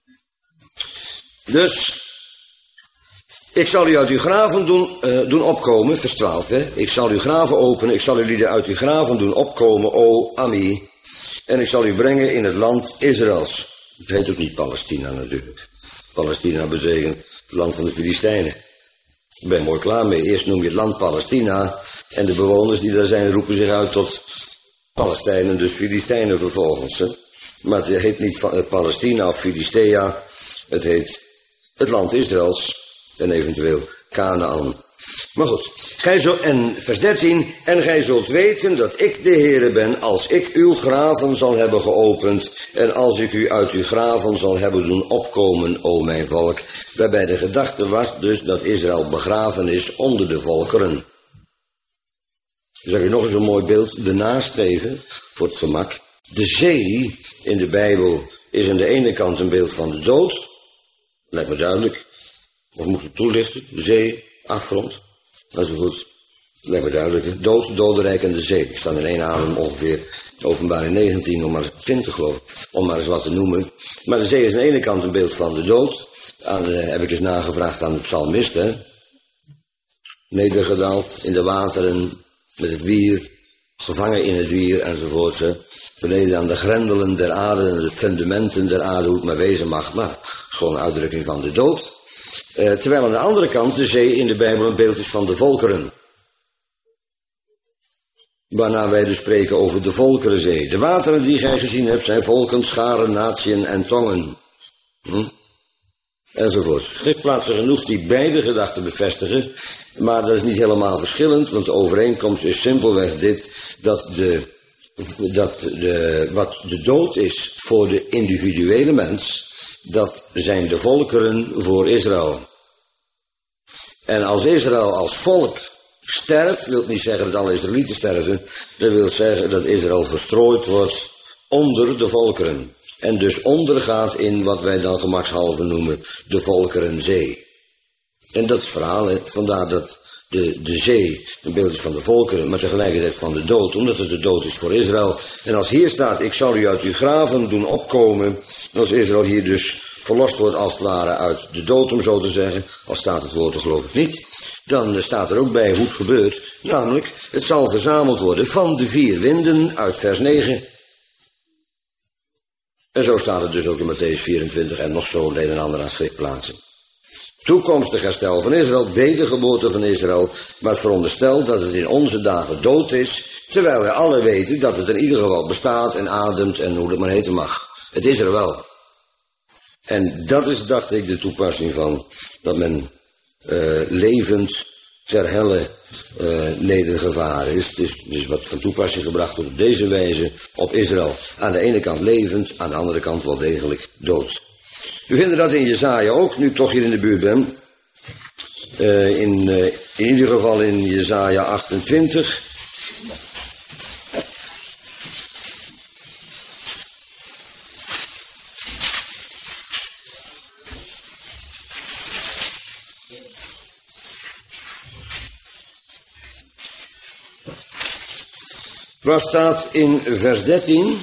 Dus, ik zal u uit uw graven doen opkomen, vers 12, hè. Ik zal uw graven openen, ik zal jullie uit uw graven doen opkomen, o Ami. En ik zal u brengen in het land Israëls. Het heet ook niet Palestina natuurlijk. Palestina betekent het land van de Filistijnen. Ik ben mooi klaar mee. Eerst noem je het land Palestina. En de bewoners die daar zijn roepen zich uit tot Palestijnen, dus Filistijnen vervolgens. Hè. Maar het heet niet Palestina of Filistea. Het heet het land Israëls en eventueel Kanaan. Maar goed, en vers 13, en gij zult weten dat ik de Heere ben, als ik uw graven zal hebben geopend, en als ik u uit uw graven zal hebben doen opkomen, o mijn volk. Waarbij de gedachte was dus dat Israël begraven is onder de volkeren. Dan zeg je nog eens een mooi beeld ernaast geven, voor het gemak. De zee in de Bijbel is aan de ene kant een beeld van de dood, lijkt me duidelijk. Of moet ik toelichten, de zee, afgrond. Dat is goed. Lijkt me duidelijk. Dood, dodenrijk en de zee. Ik sta in één adem ongeveer Openbaring 19, nog maar 20 geloof ik. Om maar eens wat te noemen. Maar de zee is aan de ene kant een beeld van de dood. Heb ik eens nagevraagd aan de psalmist. Hè? Nedergedaald in de wateren met het wier. Gevangen in het wier enzovoort. Beneden aan de grendelen der aarde en de fundamenten der aarde, hoe het maar wezen mag. Maar het is gewoon een uitdrukking van de dood. Terwijl aan de andere kant de zee in de Bijbel een beeld is van de volkeren. Waarna wij dus spreken over de volkerenzee. De wateren die gij gezien hebt zijn volken, scharen, natieën en tongen. Enzovoort. Schriftplaatsen genoeg die beide gedachten bevestigen. Maar dat is niet helemaal verschillend, want de overeenkomst is simpelweg dit, dat wat de dood is voor de individuele mens, dat zijn de volkeren voor Israël. En als Israël als volk sterft, wil niet zeggen dat alle Israëlieten sterven, dat wil zeggen dat Israël verstrooid wordt onder de volkeren. En dus ondergaat in wat wij dan gemakshalve noemen de volkerenzee. En dat is het verhaal, hè. Vandaar dat de zee een beeld is van de volkeren, maar tegelijkertijd van de dood, omdat het de dood is voor Israël. En als hier staat, ik zal u uit uw graven doen opkomen, als Israël hier dus verlost wordt als het ware uit de dood, om zo te zeggen, al staat het woord er geloof ik niet, dan staat er ook bij hoe het gebeurt, namelijk het zal verzameld worden van de 4 winden uit vers 9. En zo staat het dus ook in Matthäus 24 en nog zo een en ander aan schriftplaatsen. Toekomstig herstel van Israël, wedergeboorte van Israël, maar het veronderstelt dat het in onze dagen dood is, terwijl wij alle weten dat het in ieder geval bestaat en ademt en hoe het maar heten mag. Het is er wel. En dat is, dacht ik, de toepassing van dat men levend ter helle nedergevaren is. Het is dus wat van toepassing gebracht wordt op deze wijze op Israël. Aan de ene kant levend, aan de andere kant wel degelijk dood. We vinden dat in Jesaja ook, nu ik toch hier in de buurt ben. In ieder geval in Jesaja 28. Waar staat in vers 13...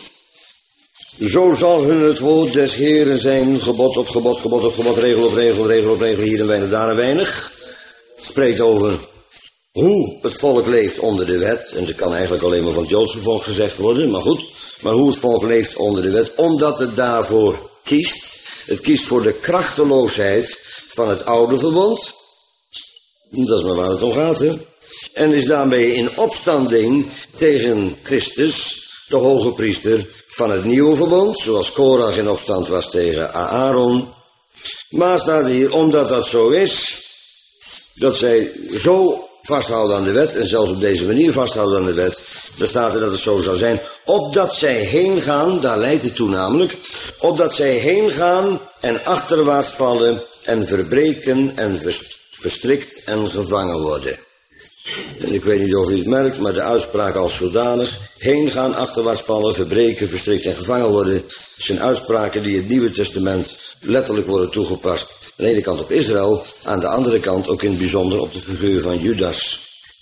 Zo zal hun het woord des Heeren zijn, gebod op gebod, gebod op gebod, regel op regel, regel op regel, hier een weinig, daar een weinig. Het spreekt over hoe het volk leeft onder de wet. En dat kan eigenlijk alleen maar van het Joodse volk gezegd worden, maar goed. Maar hoe het volk leeft onder de wet, omdat het daarvoor kiest. Het kiest voor de krachteloosheid van het oude verbond. Dat is maar waar het om gaat, hè. En is daarmee in opstanding tegen Christus, de hoge priester van het nieuwe verbond, zoals Korach in opstand was tegen Aaron. Maar staat hier, omdat dat zo is, dat zij zo vasthouden aan de wet, en zelfs op deze manier vasthouden aan de wet, dan staat er dat het zo zou zijn, opdat zij heen gaan, daar leidt het toe namelijk, opdat zij heen gaan en achterwaarts vallen en verbreken en verstrikt en gevangen worden. En ik weet niet of u het merkt, maar de uitspraak als zodanig, heen gaan, achterwaarts vallen, verbreken, verstrikt en gevangen worden, zijn uitspraken die in het Nieuwe Testament letterlijk worden toegepast. Aan de ene kant op Israël, aan de andere kant ook in het bijzonder op de figuur van Judas.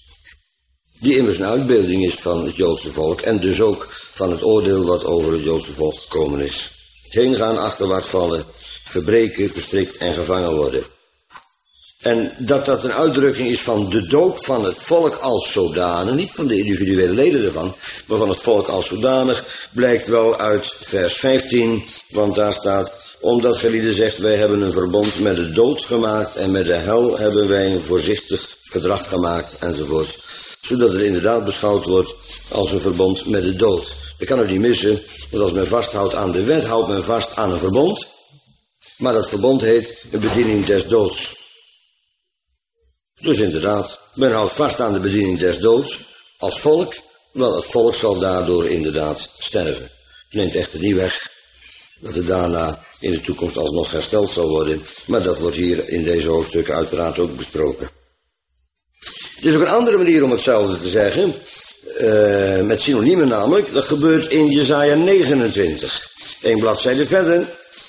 Die immers een uitbeelding is van het Joodse volk en dus ook van het oordeel wat over het Joodse volk gekomen is. Heen gaan, achterwaarts vallen, verbreken, verstrikt en gevangen worden. En dat een uitdrukking is van de dood van het volk als zodanig, niet van de individuele leden ervan, maar van het volk als zodanig, blijkt wel uit vers 15, want daar staat, omdat gelieden zegt, wij hebben een verbond met de dood gemaakt en met de hel hebben wij een voorzichtig verdrag gemaakt, enzovoort. Zodat het inderdaad beschouwd wordt als een verbond met de dood. Dat kan u niet missen, want als men vasthoudt aan de wet, houdt men vast aan een verbond, maar dat verbond heet een bediening des doods. Dus inderdaad, men houdt vast aan de bediening des doods als volk. Wel, het volk zal daardoor inderdaad sterven. Neemt echter niet weg dat het daarna in de toekomst alsnog hersteld zal worden. Maar dat wordt hier in deze hoofdstukken uiteraard ook besproken. Er is ook een andere manier om hetzelfde te zeggen. Met synoniemen namelijk. Dat gebeurt in Jesaja 29. 1 bladzijde verder.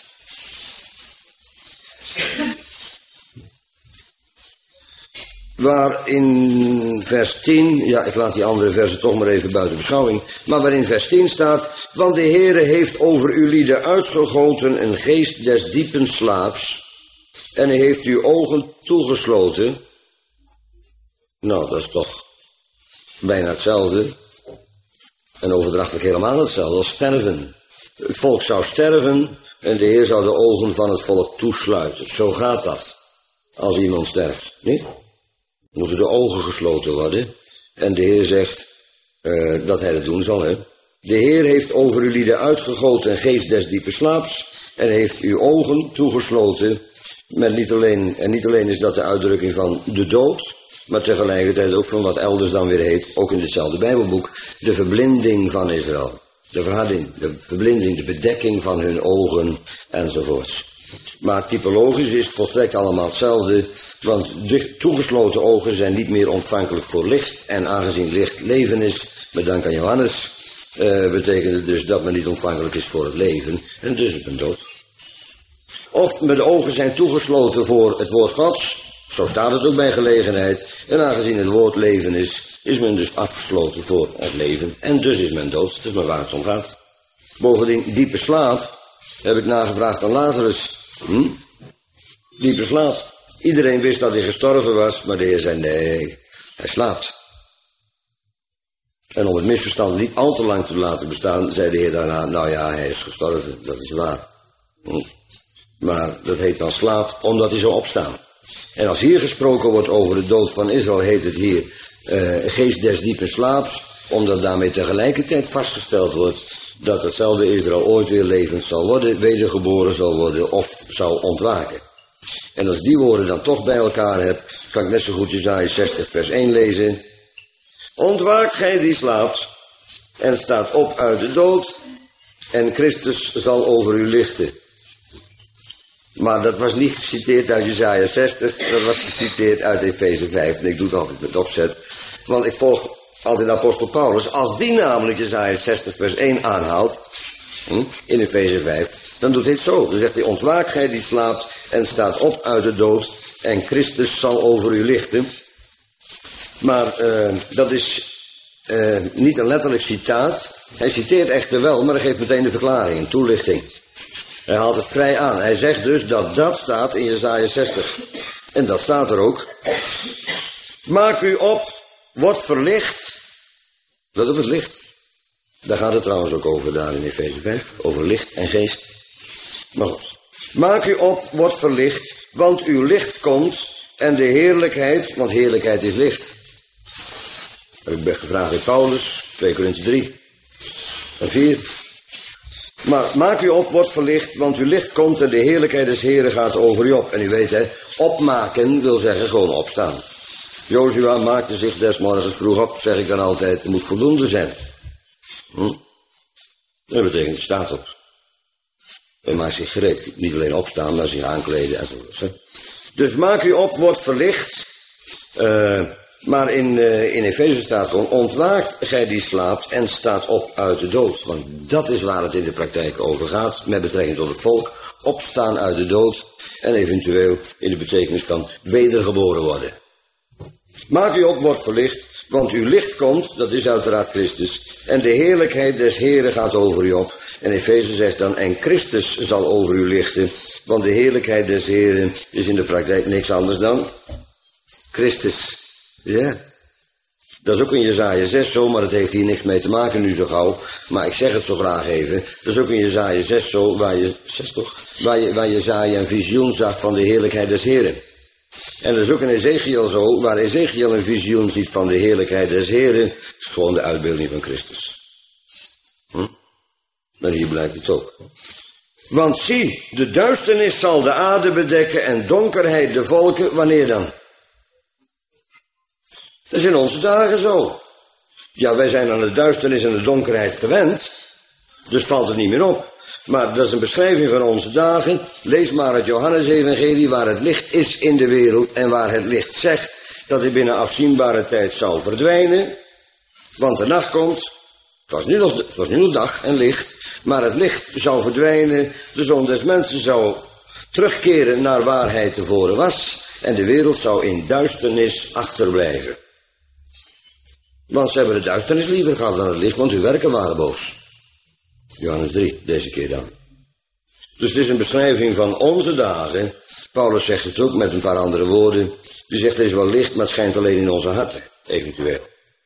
Waar in vers 10, ja ik laat die andere versen toch maar even buiten beschouwing, maar waar in vers 10 staat, want de Heere heeft over uw lieden uitgegoten een geest des diepen slaaps en hij heeft uw ogen toegesloten. Nou, dat is toch bijna hetzelfde en overdrachtelijk helemaal hetzelfde als sterven. Het volk zou sterven en de Heer zou de ogen van het volk toesluiten. Zo gaat dat als iemand sterft, niet? Moeten de ogen gesloten worden. En de Heer zegt dat hij dat doen zal. Hè? De Heer heeft over uw lieden uitgegoten een geest des diepe slaaps. En heeft uw ogen toegesloten. Met niet alleen is dat de uitdrukking van de dood. Maar tegelijkertijd ook van wat elders dan weer heet. Ook in hetzelfde Bijbelboek. De verblinding van Israël. De verharding, de verblinding, de bedekking van hun ogen enzovoorts. Maar typologisch is het volstrekt allemaal hetzelfde, want de toegesloten ogen zijn niet meer ontvankelijk voor licht. En aangezien licht leven is, met dank aan Johannes, betekent het dus dat men niet ontvankelijk is voor het leven. En dus is men dood. Of met de ogen zijn toegesloten voor het woord Gods, zo staat het ook bij gelegenheid. En aangezien het woord leven is men dus afgesloten voor het leven. En dus is men dood, dat is maar waar het om gaat. Bovendien, diepe slaap, heb ik nagevraagd aan Lazarus. Diepe slaap. Iedereen wist dat hij gestorven was, maar de Heer zei nee, hij slaapt. En om het misverstand niet al te lang te laten bestaan, zei de Heer daarna, nou ja, hij is gestorven, dat is waar. Maar dat heet dan slaap, omdat hij zou opstaan. En als hier gesproken wordt over de dood van Israël, heet het hier geest des diepe slaaps, omdat daarmee tegelijkertijd vastgesteld wordt dat hetzelfde Israël ooit weer levend zal worden, wedergeboren zal worden of zal ontwaken. En als die woorden dan toch bij elkaar heb, kan ik net zo goed Jesaja 60 vers 1 lezen. Ontwaakt gij die slaapt en staat op uit de dood en Christus zal over u lichten. Maar dat was niet geciteerd uit Jesaja 60, dat was geciteerd uit Efeze 5. En ik doe het altijd met opzet, want ik volg altijd apostel Paulus. Als die namelijk Jesaja 60 vers 1 aanhaalt, in Efeze 5, dan doet hij het zo. Dan zegt hij, ontwaakt gij die slaapt en staat op uit de dood en Christus zal over u lichten. Maar dat is niet een letterlijk citaat. Hij citeert echter wel, maar hij geeft meteen de verklaring, een toelichting. Hij haalt het vrij aan. Hij zegt dus dat dat staat in Jesaja 60. En dat staat er ook. Maak u op, word verlicht. Let op het licht. Daar gaat het trouwens ook over daar in Efeze 5. Over licht en geest. Maar goed. Maak u op, word verlicht, want uw licht komt en de heerlijkheid, want heerlijkheid is licht. Heb ik gevraagd bij Paulus, 2 Korinthe 3 en 4. Maar maak u op, word verlicht, want uw licht komt en de heerlijkheid des Heren gaat over u op. En u weet opmaken wil zeggen gewoon opstaan. Jozua maakte zich des morgens vroeg op, zeg ik dan altijd, er moet voldoende zijn. Dat betekent, staat op. En maakt zich gereed. Niet alleen opstaan, maar zich aankleden enzovoort. Dus maak u op, word verlicht. Maar in Efeze staat gewoon, ontwaakt gij die slaapt en staat op uit de dood. Want dat is waar het in de praktijk over gaat, met betrekking tot het volk. Opstaan uit de dood en eventueel in de betekenis van wedergeboren worden. Maak u op, word verlicht, want uw licht komt, dat is uiteraard Christus, en de heerlijkheid des Heren gaat over u op. En Efeze zegt dan, en Christus zal over u lichten, want de heerlijkheid des Heren is in de praktijk niks anders dan Christus. Ja, dat is ook in Jesaja 6 zo, maar dat heeft hier niks mee te maken nu zo gauw. Maar ik zeg het zo graag even. Dat is ook in Jesaja 6 zo, waar Jesaja een visioen zag van de heerlijkheid des Heren. En dat is ook in Ezekiel zo, waar Ezekiel een visioen ziet van de heerlijkheid des Heren. Dat is gewoon de uitbeelding van Christus. Maar hier blijkt het ook. Want zie, de duisternis zal de aarde bedekken en donkerheid de volken. Wanneer dan? Dat is in onze dagen zo. Ja, wij zijn aan de duisternis en de donkerheid gewend. Dus valt het niet meer op. Maar dat is een beschrijving van onze dagen. Lees maar het Johannes-evangelie, waar het licht is in de wereld en waar het licht zegt dat hij binnen afzienbare tijd zal verdwijnen. Want de nacht komt. Het was nu nog dag en licht. Maar het licht zou verdwijnen. De zoon des mensen zou terugkeren naar waar hij tevoren was. En de wereld zou in duisternis achterblijven. Want ze hebben de duisternis liever gehad dan het licht, want hun werken waren boos. Johannes 3, deze keer dan. Dus het is een beschrijving van onze dagen. Paulus zegt het ook met een paar andere woorden. Die zegt, het is wel licht, maar het schijnt alleen in onze harten, eventueel.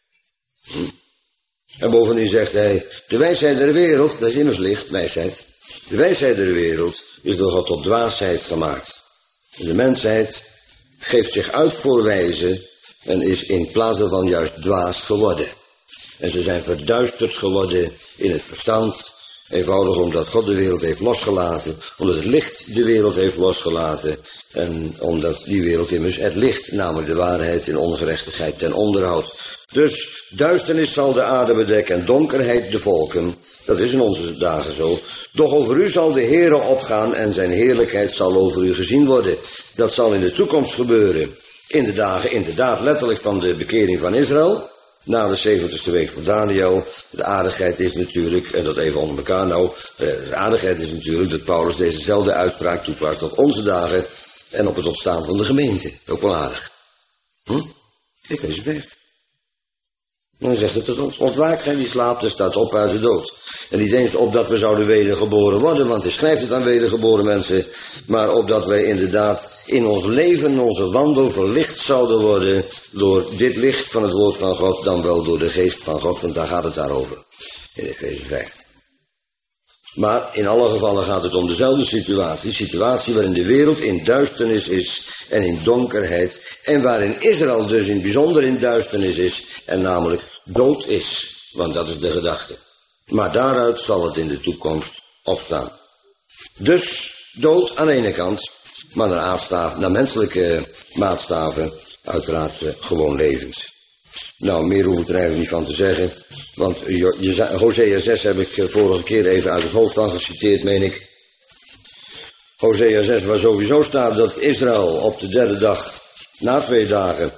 En bovendien zegt hij, de wijsheid der wereld, dat is immers licht, wijsheid. De wijsheid der wereld is door God tot dwaasheid gemaakt. En de mensheid geeft zich uit voor wijze en is in plaats daarvan juist dwaas geworden. En ze zijn verduisterd geworden in het verstand. Eenvoudig omdat God de wereld heeft losgelaten. Omdat het licht de wereld heeft losgelaten. En omdat die wereld immers het licht, namelijk de waarheid en ongerechtigheid ten onderhoud. Dus duisternis zal de aarde bedekken en donkerheid de volken. Dat is in onze dagen zo. Doch over u zal de Heere opgaan en zijn heerlijkheid zal over u gezien worden. Dat zal in de toekomst gebeuren. In de dagen inderdaad letterlijk van de bekering van Israël. Na de 70ste week van Daniel. De aardigheid is natuurlijk, en dat even onder elkaar nou. De aardigheid is natuurlijk dat Paulus dezezelfde uitspraak toepast op onze dagen. En op het ontstaan van de gemeente. Ook wel aardig. Efeze 5. Dan zegt het tot ons, ontwaakt gij die slaapt en staat op uit de dood. En niet eens opdat we zouden wedergeboren worden, want hij schrijft het aan wedergeboren mensen, maar opdat wij inderdaad in ons leven, onze wandel verlicht zouden worden door dit licht van het woord van God, dan wel door de geest van God, want daar gaat het daarover in Efeze 5. Maar in alle gevallen gaat het om dezelfde situatie waarin de wereld in duisternis is en in donkerheid, en waarin Israël dus in het bijzonder in duisternis is, en namelijk dood is, want dat is de gedachte. Maar daaruit zal het in de toekomst opstaan. Dus dood aan de ene kant, maar naar menselijke maatstaven uiteraard gewoon levend. Nou, meer hoef ik er eigenlijk niet van te zeggen, want Hosea 6 heb ik vorige keer even uit het hoofd al geciteerd, meen ik. Hosea 6, waar sowieso staat dat Israël op de derde dag, na 2 dagen,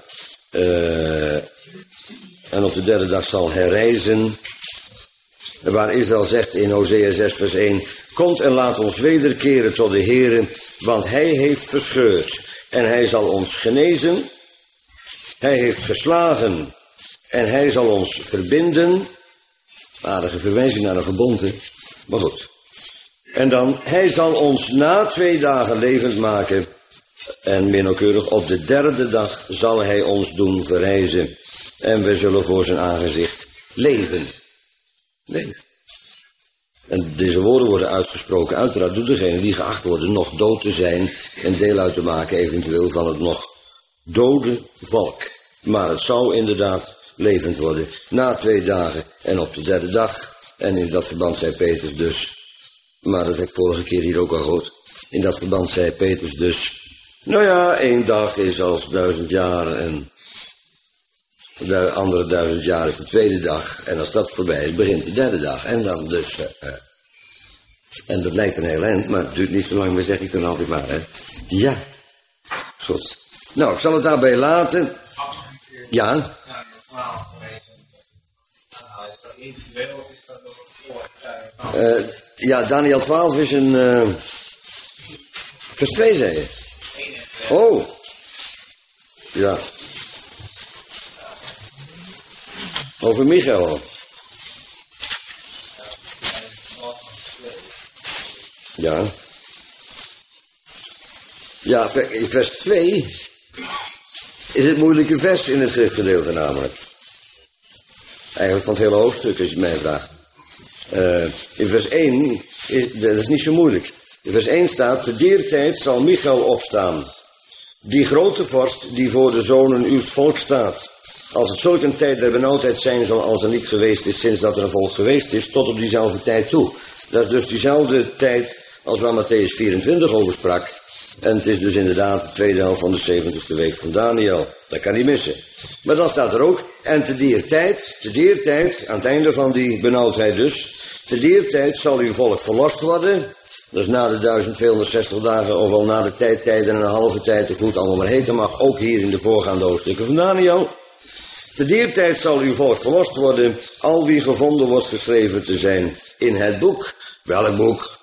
en op de derde dag zal herrijzen. Waar Israël zegt in Hosea 6 vers 1, komt en laat ons wederkeren tot de Heere, want hij heeft verscheurd en hij zal ons genezen. Hij heeft geslagen en hij zal ons verbinden. Aardige verwijzing naar een verbond, hè? Maar goed. En dan, hij zal ons na 2 dagen levend maken. En meer nauwkeurig, op de derde dag zal hij ons doen verrijzen. En we zullen voor zijn aangezicht leven. Leven. En deze woorden worden uitgesproken, uiteraard door degenen die geacht worden nog dood te zijn en deel uit te maken eventueel van het nog dode volk. Maar het zou inderdaad levend worden na 2 dagen en op de derde dag. En in dat verband zei Petrus dus, maar dat heb ik vorige keer hier ook al gehoord. In dat verband zei Petrus dus, nou ja, 1 dag is als 1000 jaar en de andere 1000 jaar is de tweede dag. En als dat voorbij is, begint de derde dag. En dan dus, en dat lijkt een heel eind, maar het duurt niet zo lang meer, zeg ik dan altijd maar, hè. Ja, goed. Nou, ik zal het daarbij laten. Ja. Ja, Daniel 12 is een vers 2, zei je. Oh. Ja. Over Michael. Ja. Ja, vers 2 is het moeilijke vers in het schriftgedeelte namelijk. Eigenlijk van het hele hoofdstuk, als je het mij vraagt. In vers 1, dat is niet zo moeilijk. In vers 1 staat, te dier tijd zal Michael opstaan. Die grote vorst die voor de zonen uw volk staat. Als het zulk een tijd der benauwdheid zijn zal als er niet geweest is sinds dat er een volk geweest is, tot op diezelfde tijd toe. Dat is dus diezelfde tijd als waar Matthäus 24 over sprak. En het is dus inderdaad de tweede helft van de 70ste week van Daniel. Dat kan niet missen. Maar dan staat er ook, en te dier tijd, aan het einde van die benauwdheid dus, te dier tijd zal uw volk verlost worden. Dus na de 1260 dagen, of al na de tijden en een halve tijd, of hoe het allemaal maar heten mag, ook hier in de voorgaande hoofdstukken van Daniel. Te dier tijd zal uw volk verlost worden, al wie gevonden wordt geschreven te zijn in het boek. Welk boek?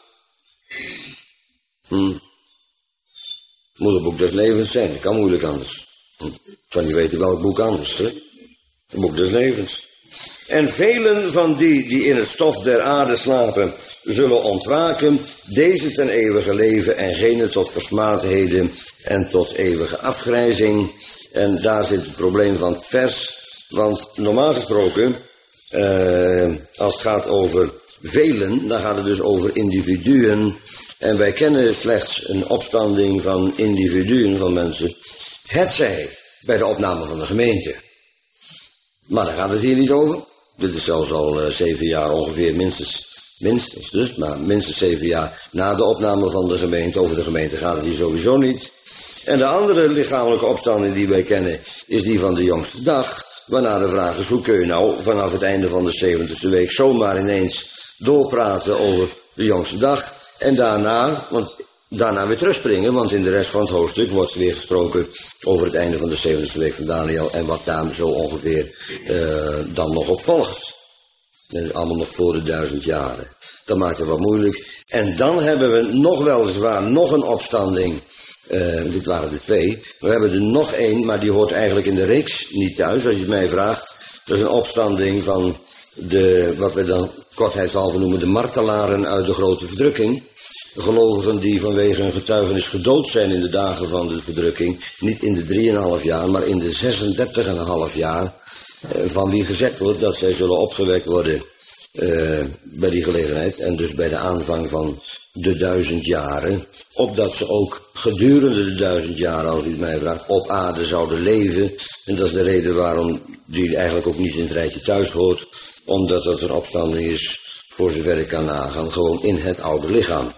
Moet het boek des levens zijn, dat kan moeilijk anders. Ik zou niet weten welk boek anders, hè? Het boek des levens. En velen van die in het stof der aarde slapen, zullen ontwaken, deze ten eeuwige leven en gene tot versmaadheden en tot eeuwige afgrijzing. En daar zit het probleem van het vers, want normaal gesproken, als het gaat over velen, dan gaat het dus over individuen. En wij kennen slechts een opstanding van individuen, van mensen, hetzij bij de opname van de gemeente. Maar daar gaat het hier niet over. Dit is zelfs al 7 jaar ongeveer, minstens dus, maar minstens 7 jaar na de opname van de gemeente. Over de gemeente gaat het hier sowieso niet. En de andere lichamelijke opstanding die wij kennen, is die van de jongste dag. Waarna de vraag is, hoe kun je nou vanaf het einde van de 70ste week zomaar ineens doorpraten over de jongste dag. En daarna weer terugspringen, want in de rest van het hoofdstuk wordt weer gesproken over het einde van de 70ste week van Daniel en wat daar zo ongeveer dan nog op volgt. En allemaal nog voor de 1000 jaren. Dat maakt het wat moeilijk. En dan hebben we nog weliswaar nog een opstanding. Dit waren er 2. We hebben er nog 1, maar die hoort eigenlijk in de reeks niet thuis, als je het mij vraagt. Dat is een opstanding van wat we dan kortheidshalve noemen de martelaren uit de grote verdrukking. De gelovigen die vanwege hun getuigenis gedood zijn in de dagen van de verdrukking. Niet in de 3,5 jaar, maar in de 36,5 jaar. Van wie gezegd wordt dat zij zullen opgewekt worden bij die gelegenheid. En dus bij de aanvang van de 1000 jaren. Opdat ze ook gedurende de 1000 jaren, als u het mij vraagt, op aarde zouden leven. En dat is de reden waarom die eigenlijk ook niet in het rijtje thuis hoort. Omdat dat een opstanding is, voor zover ik kan nagaan, gewoon in het oude lichaam.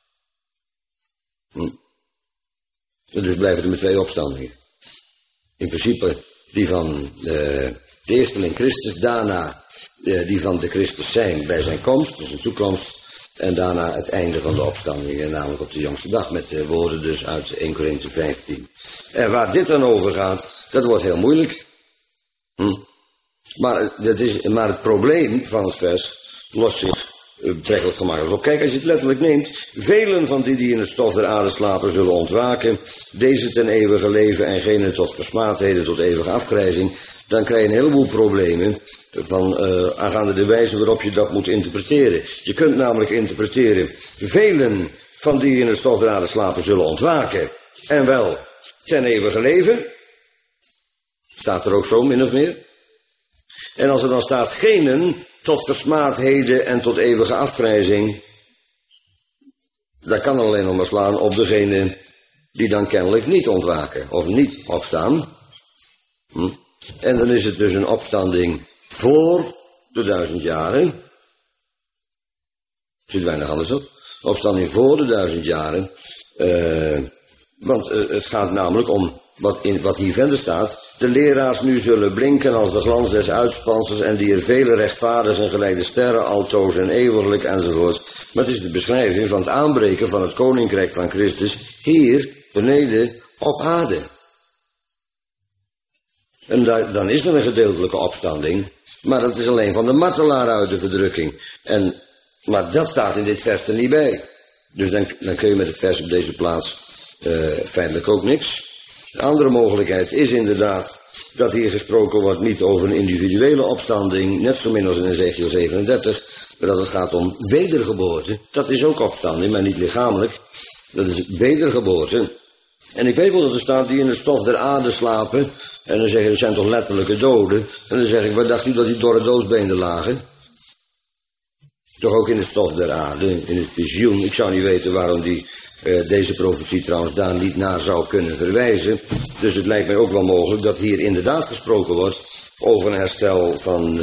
Dus blijven er met 2 opstandingen. In principe die van de eersteling Christus, daarna die van de Christus zijn bij zijn komst, dus een toekomst. En daarna het einde van de opstandingen, namelijk op de jongste dag, met de woorden dus uit 1 Korinthe 15. En waar dit dan over gaat, dat wordt heel moeilijk. Maar het probleem van het vers lost zich betrekkelijk gemakkelijk op. Kijk, als je het letterlijk neemt, velen van die in het stof der aarde slapen zullen ontwaken, deze ten eeuwige leven en genen tot versmaadheden, tot eeuwige afgrijzing, dan krijg je een heleboel problemen aangaande de wijze waarop je dat moet interpreteren. Je kunt namelijk interpreteren, velen van die in het stof der aarde slapen zullen ontwaken, en wel ten eeuwige leven, staat er ook zo min of meer. En als er dan staat genen tot versmaadheden en tot eeuwige afgrijzing, dat kan alleen nog maar slaan op degene die dan kennelijk niet ontwaken of niet opstaan. En dan is het dus een opstanding voor de 1000 jaren. Ziet weinig anders op. Opstanding voor de 1000 jaren. Want het gaat namelijk om wat hier verder staat. De leraars nu zullen blinken als de glans des uitspansels en die er vele rechtvaardigen gelijk de sterren altoos en eeuwiglijk enzovoort. Maar het is de beschrijving van het aanbreken van het koninkrijk van Christus hier beneden op aarde. En dan is er een gedeeltelijke opstanding, maar dat is alleen van de martelaar uit de verdrukking. Maar dat staat in dit vers er niet bij. Dus dan kun je met het vers op deze plaats feitelijk ook niks. De andere mogelijkheid is inderdaad dat hier gesproken wordt niet over een individuele opstanding, net zo min als in Ezekiel 37, maar dat het gaat om wedergeboorte. Dat is ook opstanding, maar niet lichamelijk. Dat is wedergeboorte. En ik weet wel dat er staat die in het stof der aarde slapen. En dan zeg je, dat zijn toch letterlijke doden. En dan zeg ik, waar dacht u dat die dorre doodsbeenen lagen? Toch ook in het stof der aarde, in het visioen. Ik zou niet weten waarom deze profetie trouwens daar niet naar zou kunnen verwijzen. Dus het lijkt mij ook wel mogelijk dat hier inderdaad gesproken wordt over een herstel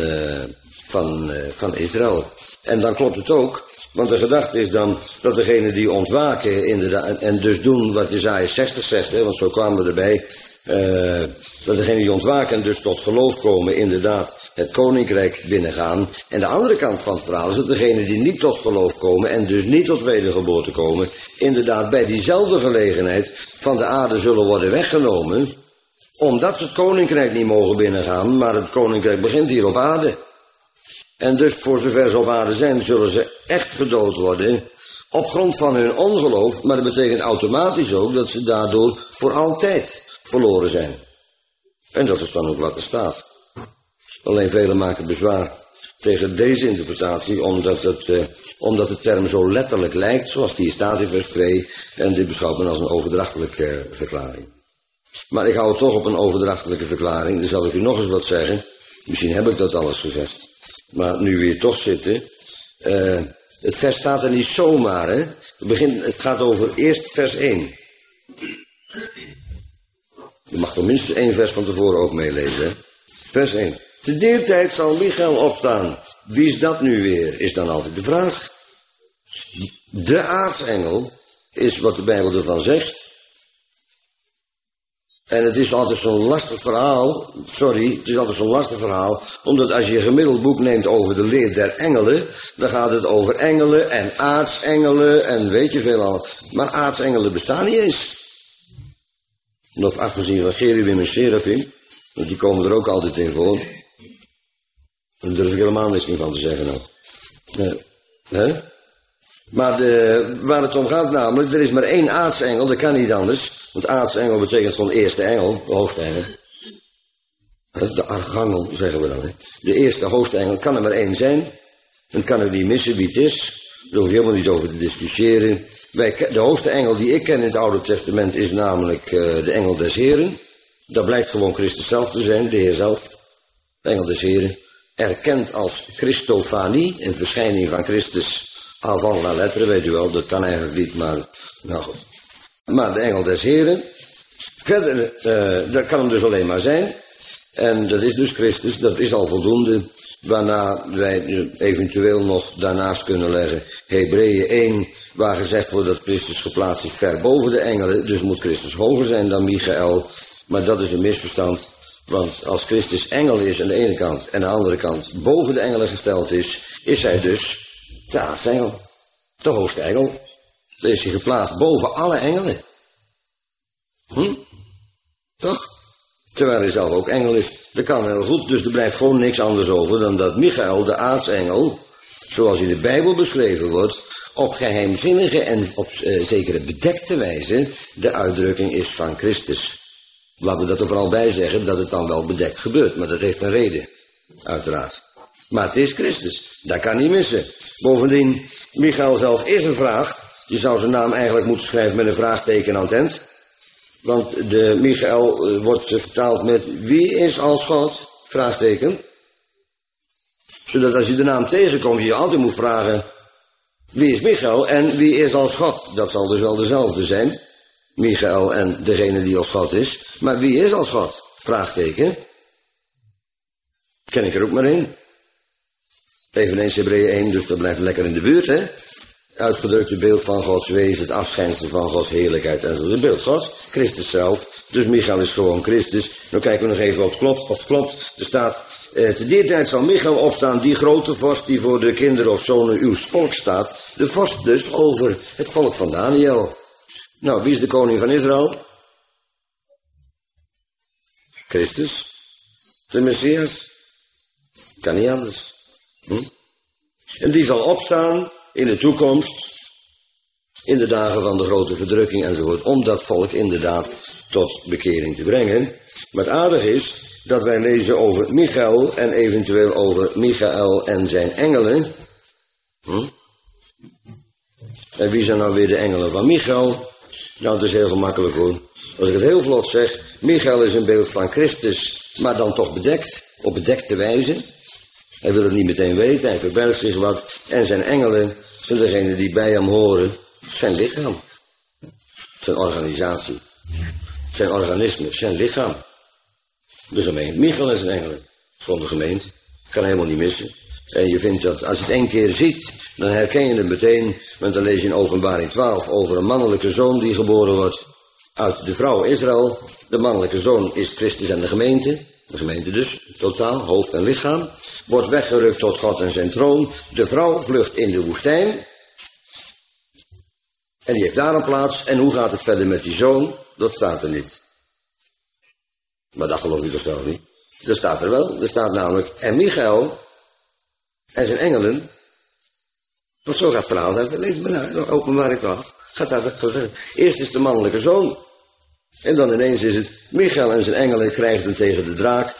van Israël. En dan klopt het ook, want de gedachte is dan dat degenen die ontwaken inderdaad, en dus doen wat Jesaja 60 zegt, want zo kwamen we erbij, dat degenen die ontwaken en dus tot geloof komen inderdaad het koninkrijk binnengaan. En de andere kant van het verhaal is dat degenen die niet tot geloof komen en dus niet tot wedergeboorte komen, inderdaad bij diezelfde gelegenheid van de aarde zullen worden weggenomen, omdat ze het koninkrijk niet mogen binnengaan, maar het koninkrijk begint hier op aarde. En dus voor zover ze op aarde zijn, zullen ze echt gedood worden op grond van hun ongeloof, maar dat betekent automatisch ook dat ze daardoor voor altijd verloren zijn. En dat is dan ook wat er staat. Alleen velen maken bezwaar tegen deze interpretatie, omdat de term zo letterlijk lijkt, zoals die staat in vers 2, en dit beschouwt men als een overdrachtelijke verklaring. Maar ik hou het toch op een overdrachtelijke verklaring, dan zal ik u nog eens wat zeggen. Misschien heb ik dat alles gezegd. Maar nu we hier toch zitten, het vers staat er niet zomaar, hè. Het gaat over eerst vers 1. Je mag toch minstens 1 vers van tevoren ook meelezen, hè. Vers 1. Te der tijd zal Michael opstaan. Wie is dat nu weer, is dan altijd de vraag. De aartsengel is wat de Bijbel ervan zegt. En het is altijd zo'n lastig verhaal, omdat als je een gemiddeld boek neemt over de leer der engelen, dan gaat het over engelen en aartsengelen en weet je veel al. Maar aartsengelen bestaan niet eens. Nog afgezien van cherubim en serafim, want die komen er ook altijd in voor. Daar durf ik helemaal niks meer van te zeggen nog. Maar waar het om gaat namelijk, er is maar 1 aartsengel, dat kan niet anders. Want aartsengel betekent gewoon eerste engel, de hoogste engel. De archangel, zeggen we dan. Hè. De eerste hoofdengel kan er maar één zijn. Dan kan u niet missen wie het is. Daar hoef je helemaal niet over te discussiëren. De hoogste engel die ik ken in het Oude Testament is namelijk de engel des Heren. Dat blijkt gewoon Christus zelf te zijn, de Heer zelf. De engel des Heren. Erkend als Christofanie, een verschijning van Christus avant la lettre, weet u wel. Dat kan eigenlijk niet, maar nou goed. Maar de engel des Heren. Verder, dat kan hem dus alleen maar zijn. En dat is dus Christus, dat is al voldoende. Waarna wij eventueel nog daarnaast kunnen leggen Hebreeën 1, waar gezegd wordt dat Christus geplaatst is ver boven de engelen. Dus moet Christus hoger zijn dan Michael. Maar dat is een misverstand. Want als Christus engel is aan de ene kant en aan de andere kant boven de engelen gesteld is hij dus de aartsengel. De hoogste engel. Dan is hij geplaatst boven alle engelen. Toch? Terwijl hij zelf ook engel is. Dat kan heel goed, dus er blijft gewoon niks anders over dan dat Michael, de aartsengel, zoals in de Bijbel beschreven wordt, op geheimzinnige en op zekere bedekte wijze de uitdrukking is van Christus. Laten we dat er vooral bij zeggen dat het dan wel bedekt gebeurt, maar dat heeft een reden, uiteraard. Maar het is Christus, dat kan niet missen. Bovendien, Michael zelf is een vraag. Je zou zijn naam eigenlijk moeten schrijven met een vraagteken aan het eind. Want de Michael wordt vertaald met wie is als God? Vraagteken. Zodat als je de naam tegenkomt, je altijd moet vragen wie is Michael en wie is als God? Dat zal dus wel dezelfde zijn. Michael en degene die als God is. Maar wie is als God? Vraagteken. Ken ik er ook maar één. Eveneens Hebreeën 1, dus dat blijft lekker in de buurt, hè. Uitgedrukte beeld van Gods wezen, het afschijnsel van Gods heerlijkheid en zo. Het beeld Gods, Christus zelf. Dus Michael is gewoon Christus. Dan kijken we nog even of het klopt. Er staat, te die tijd zal Michael opstaan, die grote vorst die voor de kinderen of zonen uws volk staat. De vorst dus over het volk van Daniel. Nou, wie is de koning van Israël? Christus. De Messias. Kan niet anders. En die zal opstaan in de toekomst, in de dagen van de grote verdrukking enzovoort, om dat volk inderdaad tot bekering te brengen. Maar het aardige is dat wij lezen over Michael en eventueel over Michael en zijn engelen. En wie zijn nou weer de engelen van Michael? Nou, het is heel gemakkelijk hoor. Als ik het heel vlot zeg, Michael is een beeld van Christus, maar dan toch bedekt, op bedekte wijze. Hij wil het niet meteen weten, hij verbergt zich wat. En zijn engelen zijn degenen die bij hem horen. Zijn lichaam. Zijn organisatie. Zijn organisme, zijn lichaam. De gemeente. Michael en zijn engelen. Van de gemeente. Kan helemaal niet missen. En je vindt dat, als je het één keer ziet, dan herken je het meteen. Want dan lees je in Openbaring 12 over een mannelijke zoon die geboren wordt uit de vrouw Israël. De mannelijke zoon is Christus en de gemeente. De gemeente dus, totaal, hoofd en lichaam. Wordt weggerukt tot God en zijn troon. De vrouw vlucht in de woestijn. En die heeft daar een plaats. En hoe gaat het verder met die zoon? Dat staat er niet. Maar dat geloof ik toch zelf niet. Dat staat er wel. Er staat namelijk, en Michael en zijn engelen. Want zo gaat het verhaal. Lees maar naar, Openbaring 12. Gaat daar. Eerst is de mannelijke zoon. En dan ineens is het, Michael en zijn engelen krijgen tegen de draak.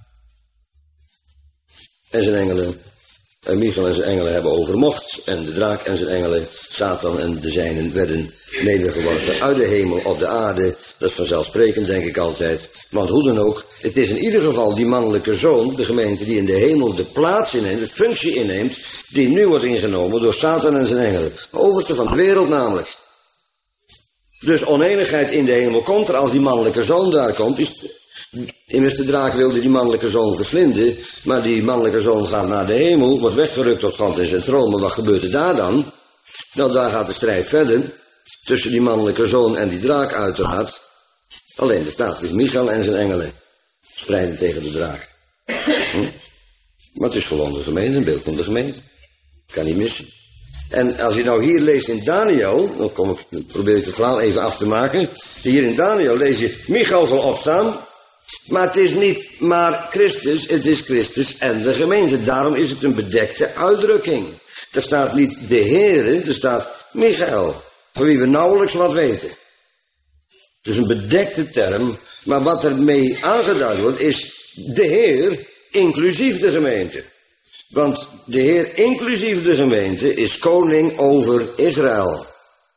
En zijn engelen, en Michael en zijn engelen hebben overmocht. En de draak en zijn engelen, Satan en de zijnen, werden nedergeworpen uit de hemel op de aarde. Dat is vanzelfsprekend, denk ik altijd. Want hoe dan ook, het is in ieder geval die mannelijke zoon, de gemeente die in de hemel de plaats inneemt, de functie inneemt, die nu wordt ingenomen door Satan en zijn engelen. De overste van de wereld namelijk. Dus oneenigheid in de hemel komt er als die mannelijke zoon daar komt. Immers de draak wilde die mannelijke zoon verslinden, maar die mannelijke zoon gaat naar de hemel, wordt weggerukt tot God in zijn troon. Maar wat gebeurt er daar dan? Nou, daar gaat de strijd verder, tussen die mannelijke zoon en die draak uiteraard. Alleen er staat, het is Michael en zijn engelen strijden tegen de draak. Maar het is gewoon de gemeente, een beeld van de gemeente. Kan niet missen. En als je nou hier leest in Daniel, dan probeer ik het verhaal even af te maken. Hier in Daniel lees je, Michael zal opstaan. Maar het is niet maar Christus, het is Christus en de gemeente. Daarom is het een bedekte uitdrukking. Er staat niet de Heere, er staat Michael. Van wie we nauwelijks wat weten. Het is een bedekte term, maar wat ermee aangeduid wordt is de Heer inclusief de gemeente. Want de Heer inclusief de gemeente is koning over Israël.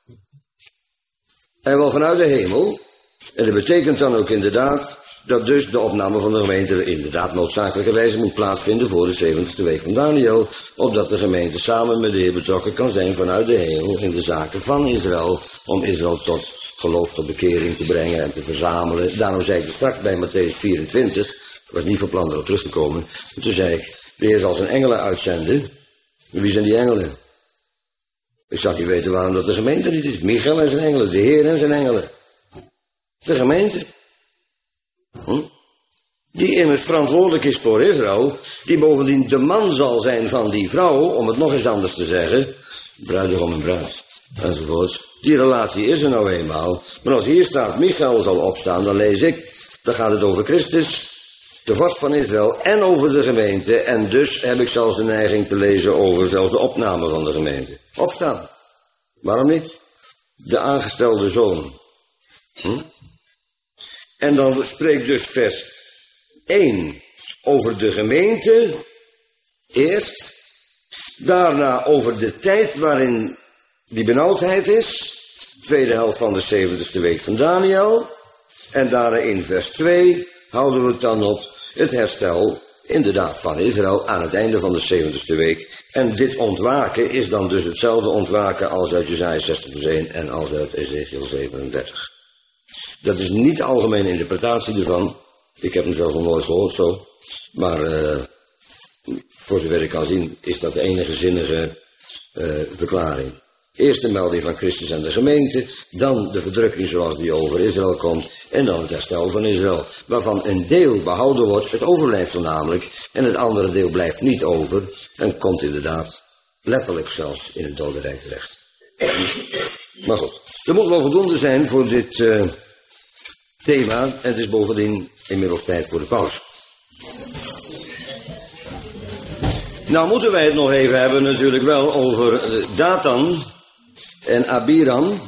En wel vanuit de hemel. En dat betekent dan ook inderdaad dat dus de opname van de gemeente inderdaad noodzakelijkerwijze moet plaatsvinden voor de 70ste week van Daniel. Opdat de gemeente samen met de Heer betrokken kan zijn vanuit de hemel in de zaken van Israël. Om Israël tot geloof, tot bekering te brengen en te verzamelen. Daarom zei ik er straks bij Mattheüs 24, ik was niet van plan erop terug te komen. En toen zei ik, de Heer zal zijn engelen uitzenden. Wie zijn die engelen? Ik zou niet weten waarom dat de gemeente niet is. Michael en zijn engelen, de Heer en zijn engelen. De gemeente. Die immers verantwoordelijk is voor Israël. Die bovendien de man zal zijn van die vrouw, om het nog eens anders te zeggen. Bruidegom en bruid. Enzovoorts. Die relatie is er nou eenmaal. Maar als hier staat, Michael zal opstaan, dan lees ik. Dan gaat het over Christus, de vorst van Israël en over de gemeente. En dus heb ik zelfs de neiging te lezen over zelfs de opname van de gemeente. Opstaan. Waarom niet? De aangestelde zoon. En dan spreekt dus vers 1 over de gemeente. Eerst. Daarna over de tijd waarin die benauwdheid is. Tweede helft van de 70ste week van Daniel. En daarna in vers 2 houden we het dan op het herstel inderdaad van Israël aan het einde van de 70ste week. En dit ontwaken is dan dus hetzelfde ontwaken als uit Jesaja 60 vers 1 en als uit Ezekiel 37. Dat is niet de algemene interpretatie ervan. Ik heb hem zelf nog nooit gehoord zo. Maar voor zover ik kan zien is dat de enige zinnige verklaring. Eerst de melding van Christus en de gemeente. Dan de verdrukking zoals die over Israël komt. En dan het herstel van Israël. Waarvan een deel behouden wordt. Het overblijfsel namelijk. En het andere deel blijft niet over. En komt inderdaad letterlijk zelfs in het dodenrijk terecht. Maar goed. Er moet wel voldoende zijn voor dit thema. En het is bovendien inmiddels tijd voor de pauze. Nou moeten wij het nog even hebben natuurlijk wel over Datan en Abiram.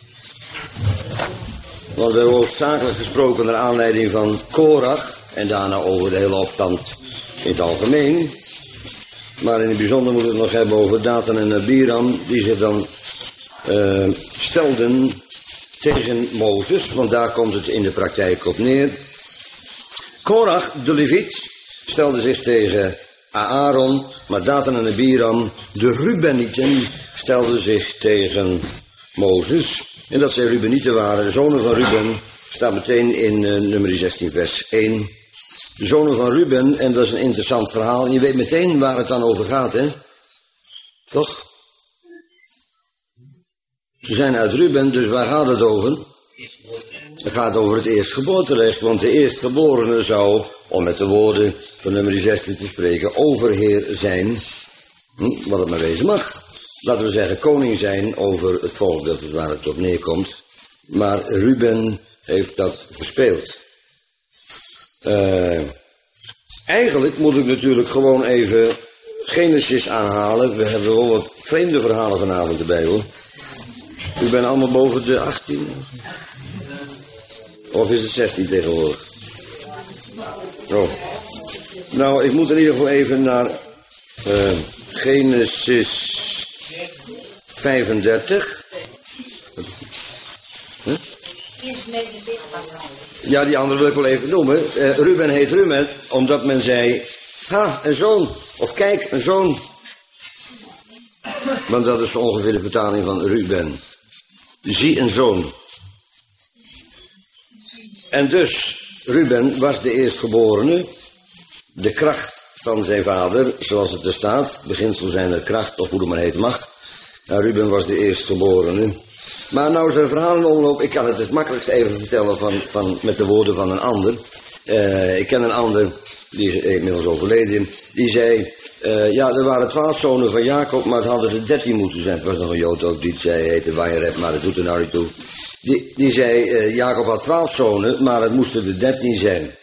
Want we hebben hoofdzakelijk gesproken naar aanleiding van Korach. En daarna over de hele opstand in het algemeen. Maar in het bijzonder moeten we het nog hebben over Datan en Abiram. Die zich dan stelden tegen Mozes. Want daar komt het in de praktijk op neer. Korach, de Leviet, stelde zich tegen Aaron. Maar Datan en Abiram, de Rubenieten, stelden zich tegen Mozes. En dat zij Rubenieten waren, de zonen van Ruben, staat meteen in nummer 16 vers 1. De zonen van Ruben, en dat is een interessant verhaal. Je weet meteen waar het dan over gaat, hè? Toch? Ze zijn uit Ruben, dus waar gaat het over? Het gaat over het eerstgeboorterecht, want de eerstgeborene zou, om met de woorden van nummer 16 te spreken, overheer zijn, wat het maar wezen mag. Laten we zeggen koning zijn over het volk, dat is waar het op neerkomt. Maar Ruben heeft dat verspeeld. Eigenlijk moet ik natuurlijk gewoon even Genesis aanhalen. We hebben wel wat vreemde verhalen vanavond erbij, hoor. U bent allemaal boven de 18? Of is het 16 tegenwoordig? Oh. Nou, ik moet in ieder geval even naar Genesis 35. Huh? Ja, die andere wil ik wel even noemen. Ruben heet Ruben, omdat men zei, ha, een zoon. Of kijk, een zoon. Want dat is ongeveer de vertaling van Ruben. Zie een zoon. En dus, Ruben was de eerstgeborene. De kracht van zijn vader, zoals het er staat. Beginsel zijn er kracht, of hoe het maar heet mag. Nou, Ruben was de eerstgeborene. Maar nou is er een verhaal in omloop. Ik kan het makkelijkst even vertellen met de woorden van een ander. Ik ken een ander, die is inmiddels overleden. Die zei, ja, er waren 12 zonen van Jacob, maar het hadden er 13 moeten zijn. Het was nog een Jood ook, die zei, heette Wajeret, maar dat doet er nou niet toe. Die zei, Jacob had 12 zonen, maar het moesten er 13 zijn.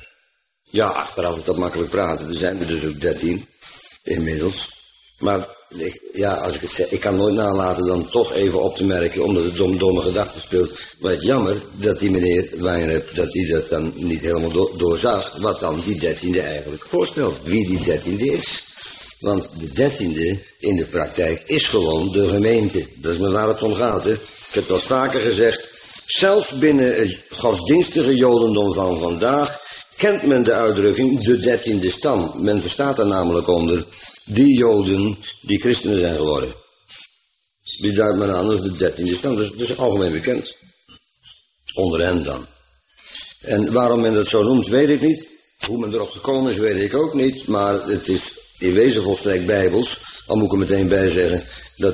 Ja, achteraf is dat makkelijk praten. Er zijn er dus ook 13 inmiddels. Maar als ik het zeg, ik kan nooit nalaten dan toch even op te merken, omdat het domme gedachte speelt. Maar het jammer dat die meneer Wijnrep, dat hij dat dan niet helemaal doorzag, wat dan die 13e eigenlijk voorstelt. Wie die 13e is. Want de 13e in de praktijk is gewoon de gemeente. Dat is me waar het om gaat, hè. Ik heb het al vaker gezegd. Zelfs binnen het godsdienstige jodendom van vandaag kent men de uitdrukking de 13e stam. Men verstaat er namelijk onder die joden die christenen zijn geworden. Die duidt men aan als de 13e stam. Dus dat is algemeen bekend. Onder hen dan. En waarom men dat zo noemt, weet ik niet. Hoe men erop gekomen is, weet ik ook niet. Maar het is in wezen volstrekt bijbels. Al moet ik er meteen bij zeggen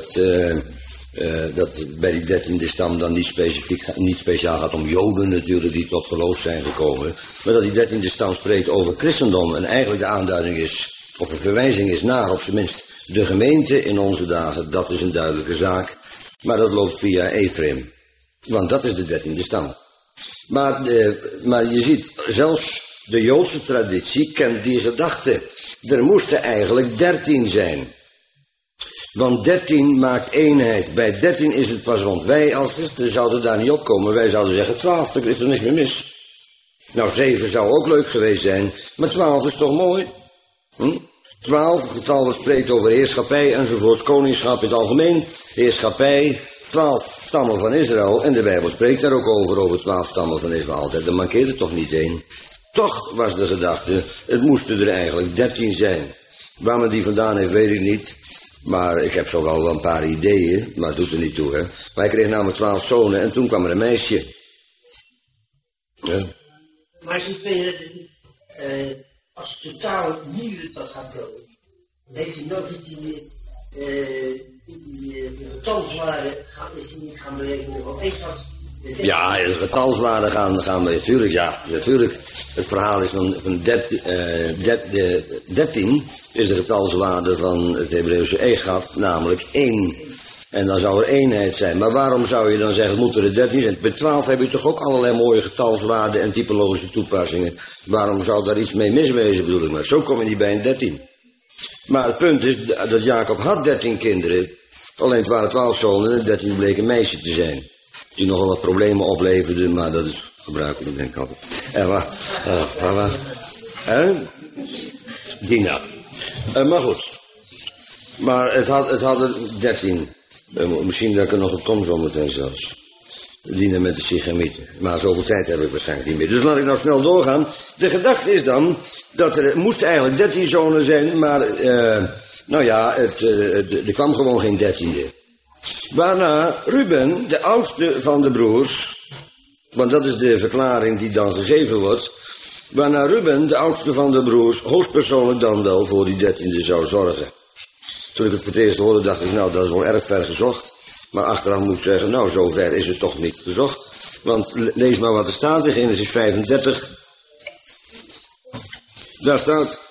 dat bij die 13e stam dan niet speciaal gaat om joden natuurlijk die tot geloof zijn gekomen. Maar dat die 13e stam spreekt over christendom en eigenlijk de aanduiding is, of een verwijzing is naar op zijn minst de gemeente in onze dagen. Dat is een duidelijke zaak. Maar dat loopt via Ephraim. Want dat is de 13e stam. Maar je ziet, zelfs de Joodse traditie kent die gedachte. Er moesten eigenlijk 13 zijn. Want 13 maakt eenheid. Bij 13 is het pas rond. Wij als christenen zouden daar niet opkomen. Wij zouden zeggen 12, er is er niks meer mis. Nou, 7 zou ook leuk geweest zijn. Maar 12 is toch mooi? 12, het getal dat spreekt over heerschappij enzovoorts. Koningschap in het algemeen. Heerschappij. 12 stammen van Israël. En de Bijbel spreekt daar ook over 12 stammen van Israël altijd. Daar mankeert het toch niet één. Toch was de gedachte, het moesten er eigenlijk 13 zijn. Waar men die vandaan heeft, weet ik niet. Maar ik heb zo wel een paar ideeën, maar het doet er niet toe, hè. Maar hij kreeg namelijk 12 zonen en toen kwam er een meisje. Ja. Maar ze spelen als totaal nieuwe dat gaat komen. Weet je nog niet die getalswaarde is die niet gaan berekenen van wat? Ja, de getalswaarde gaan we natuurlijk, ja, natuurlijk. Het verhaal is van 13 is de getalswaarde van het Hebreeuwse egat, namelijk 1. En dan zou er eenheid zijn. Maar waarom zou je dan zeggen, het moeten er 13 zijn? Bij 12 heb je toch ook allerlei mooie getalswaarden en typologische toepassingen. Waarom zou daar iets mee miswezen, bedoel ik maar. Zo kom je niet bij een 13. Maar het punt is dat Jacob had 13 kinderen. Alleen het waren 12 zonen en 13 bleek een meisje te zijn. Die nogal wat problemen opleverden, maar dat is gebruikelijk, denk ik altijd. Dina. Maar goed. Maar het had er 13. Misschien dat ik er nog op kom zometeen zelfs. Dina met de Sigemieten. Maar zoveel tijd heb ik waarschijnlijk niet meer. Dus laat ik nou snel doorgaan. De gedachte is dan dat er moesten eigenlijk 13 zonen zijn, maar er kwam gewoon geen 13e. Waarna Ruben, de oudste van de broers, want dat is de verklaring die dan gegeven wordt, waarna Ruben, de oudste van de broers, hoogstpersoonlijk dan wel voor die 13e zou zorgen. Toen ik het voor het eerst hoorde, dacht ik, nou, dat is wel erg ver gezocht. Maar achteraf moet ik zeggen, nou, zo ver is het toch niet gezocht. Want lees maar wat er staat in Genesis 35. Daar staat: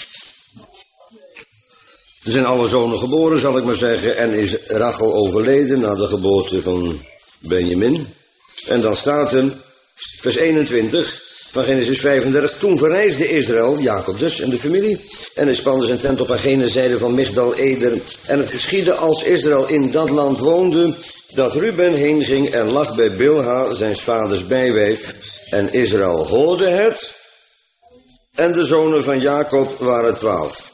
er zijn alle zonen geboren, zal ik maar zeggen, en is Rachel overleden na de geboorte van Benjamin. En dan staat er, vers 21 van Genesis 35, toen verreisde Israël, Jacob dus, en de familie, en hij spande zijn tent op aan gene zijde van Migdal Eder. En het geschiedde als Israël in dat land woonde, dat Ruben heen ging en lag bij Bilha, zijn vaders bijwijf, en Israël hoorde het, en de zonen van Jacob waren 12.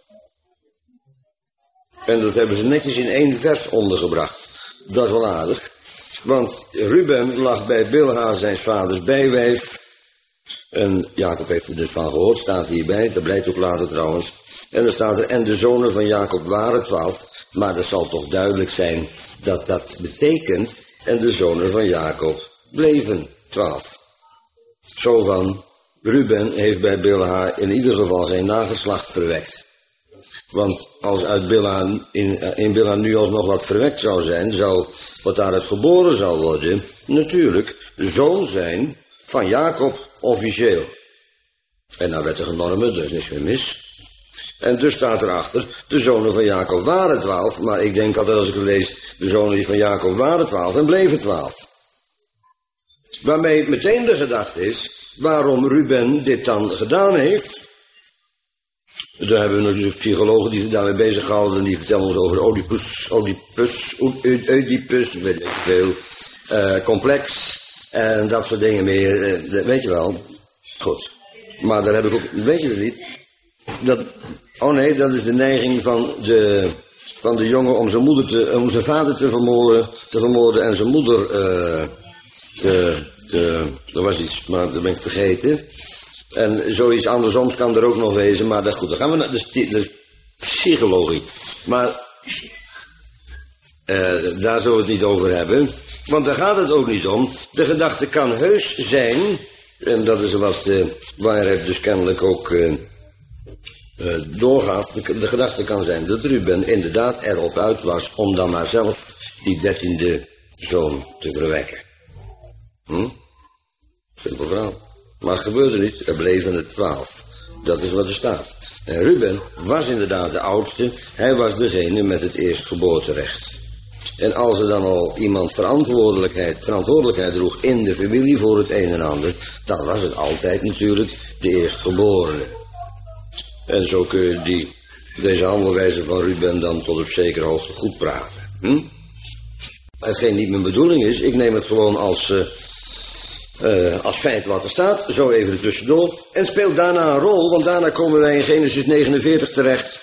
En dat hebben ze netjes in 1 vers ondergebracht. Dat is wel aardig. Want Ruben lag bij Bilha, zijn vaders bijwijf. En Jacob heeft er dus van gehoord, staat hierbij. Dat blijkt ook later trouwens. En dan staat er, en de zonen van Jacob waren 12. Maar dat zal toch duidelijk zijn dat dat betekent, en de zonen van Jacob bleven 12. Zo van, Ruben heeft bij Bilha in ieder geval geen nageslacht verwekt. Want als uit Bilha, in Bilha nu alsnog wat verwekt zou zijn, zou wat daaruit geboren zou worden, natuurlijk zoon zijn van Jacob officieel. En nou werd er genormen, dus niks meer mis. En dus staat erachter, de zonen van Jacob waren 12, maar ik denk altijd als ik het lees, de zonen van Jacob waren 12 en bleven 12. Waarmee meteen de gedachte is, waarom Ruben dit dan gedaan heeft. Daar hebben we natuurlijk psychologen die zich daarmee bezighouden. En die vertellen ons over Oedipus, weet ik veel. Complex. En dat soort dingen meer. Weet je wel. Goed. Maar daar heb ik ook... Weet je dat niet? Oh nee, dat is de neiging van de jongen om zijn vader te vermoorden en zijn moeder er was iets, maar dat ben ik vergeten. En zoiets andersoms kan er ook nog wezen, maar dat goed, dan gaan we naar de psychologie. Maar daar zullen we het niet over hebben, want daar gaat het ook niet om. De gedachte kan heus zijn, en dat is wat waarheid dus kennelijk ook doorgaat. De gedachte kan zijn dat Ruben inderdaad erop uit was om dan maar zelf die 13e zoon te verwekken. Simpel verhaal. Maar het gebeurde niet, er bleven er 12. Dat is wat er staat. En Ruben was inderdaad de oudste, hij was degene met het eerstgeboorterecht. En als er dan al iemand verantwoordelijkheid droeg in de familie voor het een en ander, dan was het altijd natuurlijk de eerstgeborene. En zo kun je deze handelwijze van Ruben dan tot op zekere hoogte goed praten. Hetgeen niet mijn bedoeling is, ik neem het gewoon als feit wat er staat, zo even er tussendoor. En speelt daarna een rol, want daarna komen wij in Genesis 49 terecht.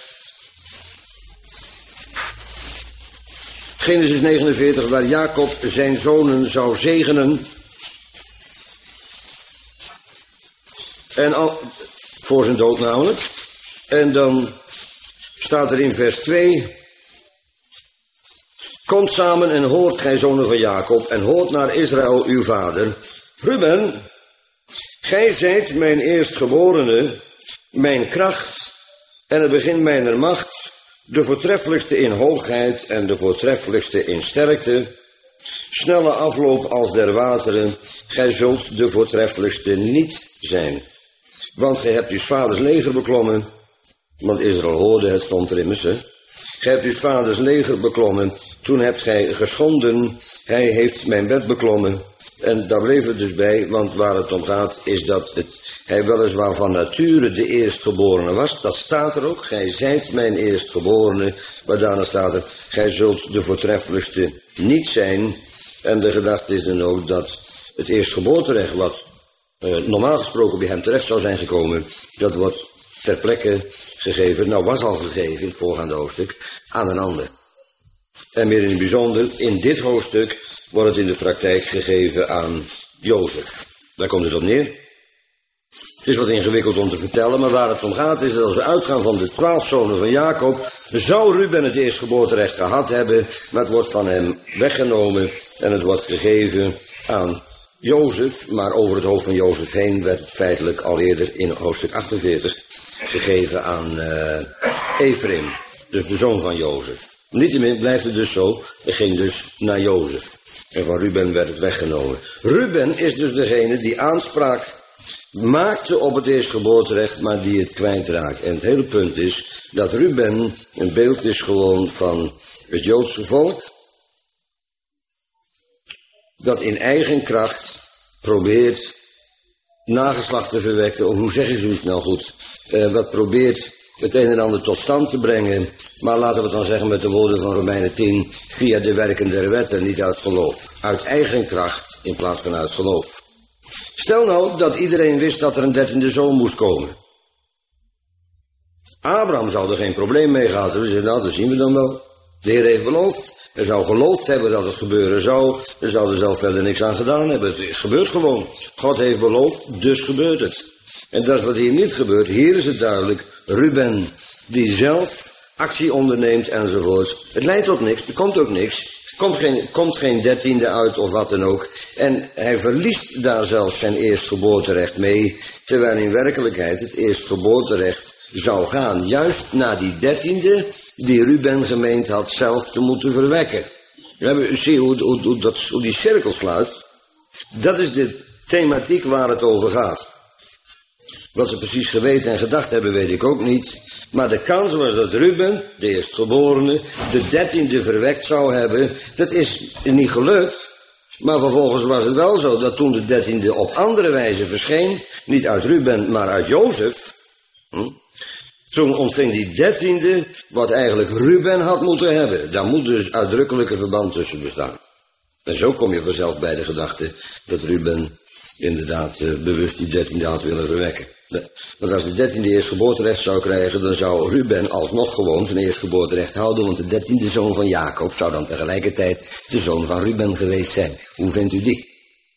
Genesis 49, waar Jacob zijn zonen zou zegenen. En voor zijn dood namelijk. En dan staat er in vers 2... Komt samen en hoort gij zonen van Jacob en hoort naar Israël uw vader. Ruben, gij zijt mijn eerstgeborene, mijn kracht en het begin mijner macht, de voortreffelijkste in hoogheid en de voortreffelijkste in sterkte. Snelle afloop als der wateren, gij zult de voortreffelijkste niet zijn. Want gij hebt uw vaders leger beklommen, want Israël hoorde het, stond er immers, hè. Gij hebt uw vaders leger beklommen, toen hebt gij geschonden, hij heeft mijn bed beklommen. En daar bleef het dus bij, want waar het om gaat is dat hij weliswaar van nature de eerstgeborene was. Dat staat er ook, gij zijt mijn eerstgeborene, maar daarna staat er, gij zult de voortreffelijkste niet zijn. En de gedachte is dan ook dat het eerstgeboorterecht, wat normaal gesproken bij hem terecht zou zijn gekomen, dat wordt ter plekke gegeven, nou was al gegeven in het voorgaande hoofdstuk, aan een ander. En meer in het bijzonder, in dit hoofdstuk wordt het in de praktijk gegeven aan Jozef. Daar komt het op neer. Het is wat ingewikkeld om te vertellen, maar waar het om gaat is dat als we uitgaan van de 12 zonen van Jacob, zou Ruben het eerstgeboorterecht gehad hebben, maar het wordt van hem weggenomen en het wordt gegeven aan Jozef, maar over het hoofd van Jozef heen werd het feitelijk al eerder in hoofdstuk 48 gegeven aan Ephraim, dus de zoon van Jozef. Niettemin blijft het dus zo, het ging dus naar Jozef. En van Ruben werd het weggenomen. Ruben is dus degene die aanspraak maakte op het eerstgeboorterecht, maar die het kwijtraakt. En het hele punt is dat Ruben een beeld is gewoon van het Joodse volk, dat in eigen kracht probeert nageslacht te verwekken, of hoe zeg je zoiets nou goed, wat probeert het een en ander tot stand te brengen, maar laten we het dan zeggen met de woorden van Romeinen 10, via de werken der wet en niet uit geloof. Uit eigen kracht in plaats van uit geloof. Stel nou dat iedereen wist dat er een 13e zoon moest komen. Abraham zou er geen probleem mee gehad hebben. Ze nou, dat zien we dan wel. De Heer heeft beloofd. Hij zou geloofd hebben dat het gebeuren zou. Hij zou er zelf verder niks aan gedaan hebben. Het gebeurt gewoon. God heeft beloofd, dus gebeurt het. En dat is wat hier niet gebeurt. Hier is het duidelijk. Ruben, die zelf actie onderneemt enzovoorts. Het leidt tot niks, er komt ook niks. Komt geen 13e uit of wat dan ook. En hij verliest daar zelfs zijn eerstgeboorterecht mee. Terwijl in werkelijkheid het eerstgeboorterecht zou gaan. Juist naar die 13e die Ruben gemeend had zelf te moeten verwekken. U ziet hoe die cirkel sluit. Dat is de thematiek waar het over gaat. Wat ze precies geweten en gedacht hebben, weet ik ook niet. Maar de kans was dat Ruben, de eerstgeborene, de 13e verwekt zou hebben. Dat is niet gelukt. Maar vervolgens was het wel zo dat toen de 13e op andere wijze verscheen, niet uit Ruben, maar uit Jozef, Toen ontving die 13e wat eigenlijk Ruben had moeten hebben. Daar moet dus uitdrukkelijke verband tussen bestaan. En zo kom je vanzelf bij de gedachte dat Ruben inderdaad bewust die 13e had willen verwekken. Want als de 13e eerstgeboorterecht zou krijgen, dan zou Ruben alsnog gewoon zijn eerstgeboorterecht houden, want de 13e zoon van Jacob zou dan tegelijkertijd de zoon van Ruben geweest zijn. Hoe vindt u die?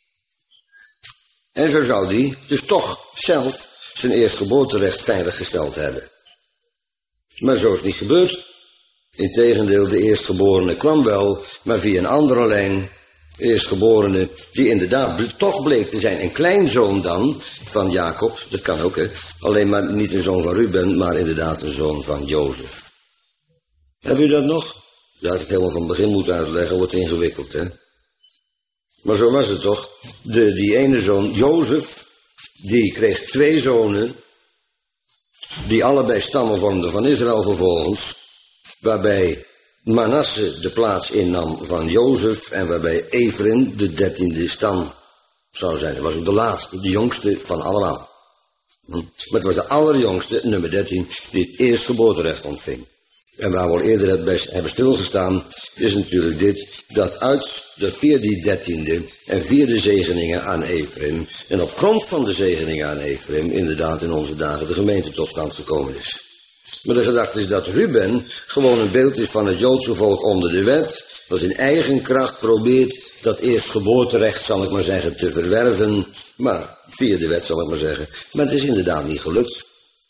En zo zou die dus toch zelf zijn eerstgeboorterecht veilig gesteld hebben. Maar zo is het niet gebeurd. Integendeel, de eerstgeborene kwam wel, maar via een andere lijn. Eerstgeborene, die inderdaad toch bleek te zijn een kleinzoon dan van Jacob. Dat kan ook, hè. Alleen maar niet een zoon van Ruben, maar inderdaad een zoon van Jozef. Heb u dat nog? Ja, ik het helemaal van het begin moet uitleggen, wordt ingewikkeld, hè. Maar zo was het toch. Die ene zoon, Jozef, die kreeg 2 zonen, die allebei stammen vormden van Israël vervolgens, waarbij Manasse de plaats innam van Jozef en waarbij Efraim de 13e stam zou zijn. Dat was ook de laatste, de jongste van allemaal. Maar het was de allerjongste, nummer 13, die het eerstgeboorterecht ontving. En waar we al eerder hebben stilgestaan, is natuurlijk dit, dat via die 13e en via de zegeningen aan Efraim, en op grond van de zegeningen aan Efraim, inderdaad in onze dagen de gemeente tot stand gekomen is. Maar de gedachte is dat Ruben gewoon een beeld is van het Joodse volk onder de wet, dat in eigen kracht probeert dat eerstgeboorterecht, zal ik maar zeggen, te verwerven, maar via de wet, zal ik maar zeggen. Maar het is inderdaad niet gelukt.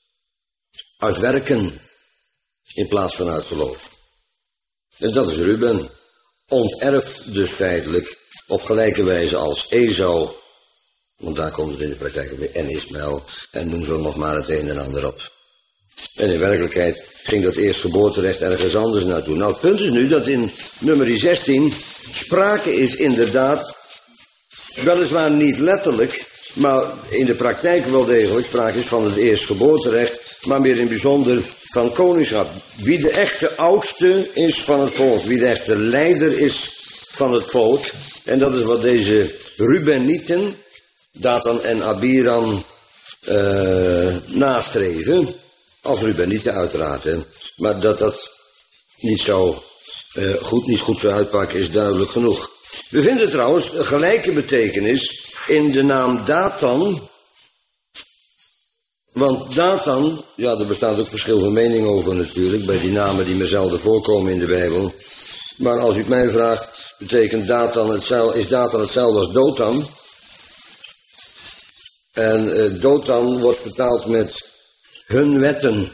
Uit werken in plaats van uit geloof. En dat is Ruben. Onterft dus feitelijk op gelijke wijze als Esau, want daar komt het in de praktijk weer, en Ismaël, en noem zo nog maar het een en ander op. En in werkelijkheid ging dat eerstgeboorterecht ergens anders naartoe. Nou, het punt is nu dat in nummer 16 sprake is inderdaad, weliswaar niet letterlijk, maar in de praktijk wel degelijk sprake is van het eerstgeboorterecht, maar meer in het bijzonder van koningschap. Wie de echte oudste is van het volk, wie de echte leider is van het volk, en dat is wat deze Rubenieten, Datan en Abiram, nastreven. Als Rubenieten uiteraard, hè. Maar dat dat niet goed zou uitpakken is duidelijk genoeg. We vinden trouwens een gelijke betekenis in de naam Datan. Want Datan, ja, er bestaat ook verschil van mening over natuurlijk, bij die namen die me zelden voorkomen in de Bijbel. Maar als u het mij vraagt, betekent Datan is Datan hetzelfde als Dotan. En Dotan wordt vertaald met hun wetten.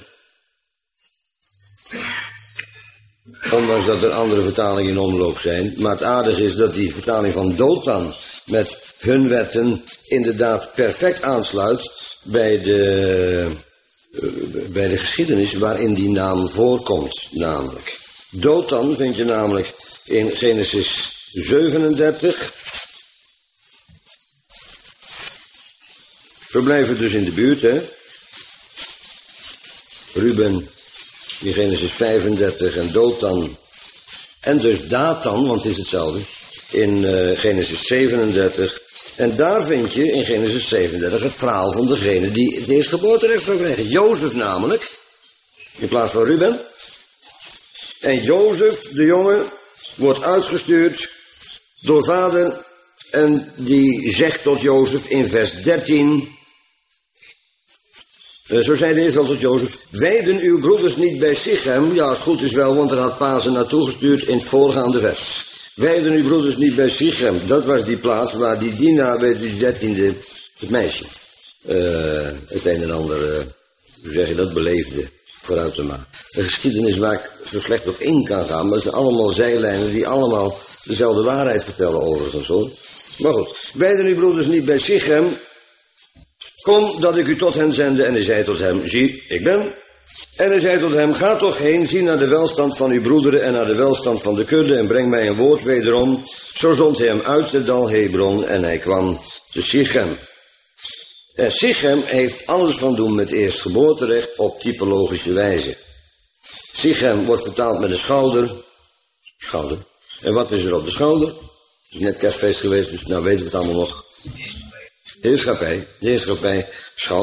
Ondanks dat er andere vertalingen in omloop zijn. Maar het aardige is dat die vertaling van Dotan met hun wetten inderdaad perfect aansluit bij de geschiedenis waarin die naam voorkomt. Namelijk. Dotan vind je namelijk in Genesis 37. We blijven dus in de buurt, hè. Ruben in Genesis 35 en Dotan. En dus Datan, want het is hetzelfde, in Genesis 37. En daar vind je in Genesis 37 het verhaal van degene die het eerstgeboorterecht zou krijgen. Jozef namelijk, in plaats van Ruben. En Jozef, de jongen, wordt uitgestuurd door vader. En die zegt tot Jozef in vers 13... Zo zei de Israël tot Jozef, weiden uw broeders niet bij Sichem? Ja, als het goed is wel, want er had pa ze naartoe gestuurd in het voorgaande vers. Weiden uw broeders niet bij Sichem? Dat was die plaats waar die Dina bij die 13e, het meisje, het een en ander, hoe zeg je dat, beleefde, vooruit te maken. Een geschiedenis waar ik zo slecht op in kan gaan, maar het zijn allemaal zijlijnen die allemaal dezelfde waarheid vertellen overigens, hoor. Maar goed, weiden uw broeders niet bij Sichem? Kom, dat ik u tot hen zende. En hij zei tot hem, zie, ik ben. En hij zei tot hem, ga toch heen, zie naar de welstand van uw broederen en naar de welstand van de kudde en breng mij een woord wederom. Zo zond hij hem uit het dal Hebron en hij kwam te Sichem. En Sichem heeft alles van doen met eerstgeboorterecht op typologische wijze. Sichem wordt vertaald met een schouder. Schouder. En wat is er op de schouder? Het is net kerstfeest geweest, dus nou weten we het allemaal nog. Heerschappij, schouder.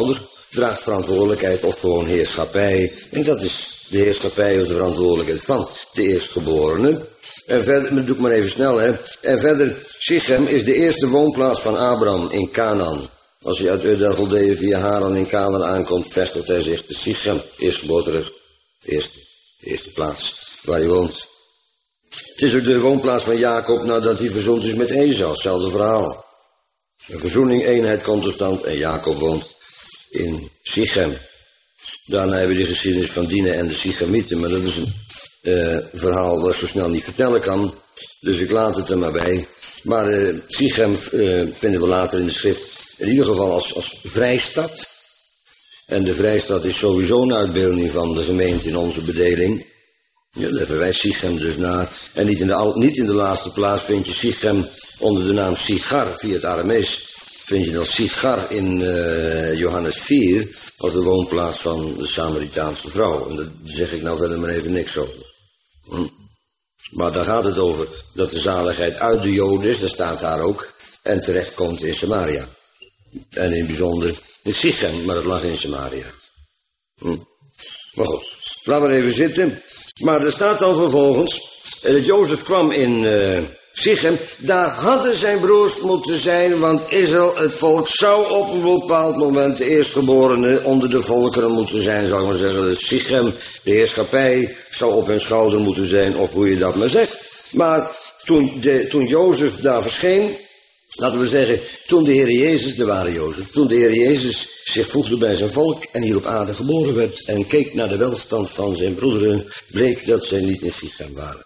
draagt verantwoordelijkheid of gewoon heerschappij. En dat is de heerschappij of de verantwoordelijkheid van de eerstgeborene. En verder, dat doe ik maar even snel, hè. En verder, Sichem is de eerste woonplaats van Abraham in Canaan. Als hij uit Ur-der-Galdeeën via Haran in Canaan aankomt, vestigt hij zich te Sichem. Eerstgeboorterecht, eerste plaats waar hij woont. Het is ook de woonplaats van Jacob nadat hij verzoend is met Esau. Hetzelfde verhaal. Een verzoening, eenheid komt tot stand en Jacob woont in Sichem. Daarna hebben we de geschiedenis van Dina en de Sichemieten, maar dat is een verhaal wat ik zo snel niet vertellen kan. Dus ik laat het er maar bij. Maar Sichem vinden we later in de schrift in ieder geval als vrijstad. En de vrijstad is sowieso een uitbeelding van de gemeente in onze bedeling. Ja, daar verwijst Sichem dus naar. En niet in de laatste plaats vind je Sichem onder de naam Sigar via het Aramees. Vind je dan Sigar in Johannes 4 als de woonplaats van de Samaritaanse vrouw. En daar zeg ik nou verder maar even niks over. Maar daar gaat het over dat de zaligheid uit de Joden is, dat staat daar ook, en terechtkomt in Samaria. En in het bijzonder in Sichem, maar het lag in Samaria. Maar goed, laten we even zitten. Maar er staat dan vervolgens, dat Jozef kwam in Sichem, daar hadden zijn broers moeten zijn, want Israël, het volk, zou op een bepaald moment de eerstgeborene onder de volkeren moeten zijn, zou ik maar zeggen. Dus Sichem, de heerschappij, zou op hun schouder moeten zijn, of hoe je dat maar zegt. Maar toen Jozef daar verscheen, laten we zeggen, toen de Heer Jezus, de ware Jozef, toen de Heer Jezus zich voegde bij zijn volk en hier op aarde geboren werd en keek naar de welstand van zijn broederen, bleek dat zij niet in Sichem waren.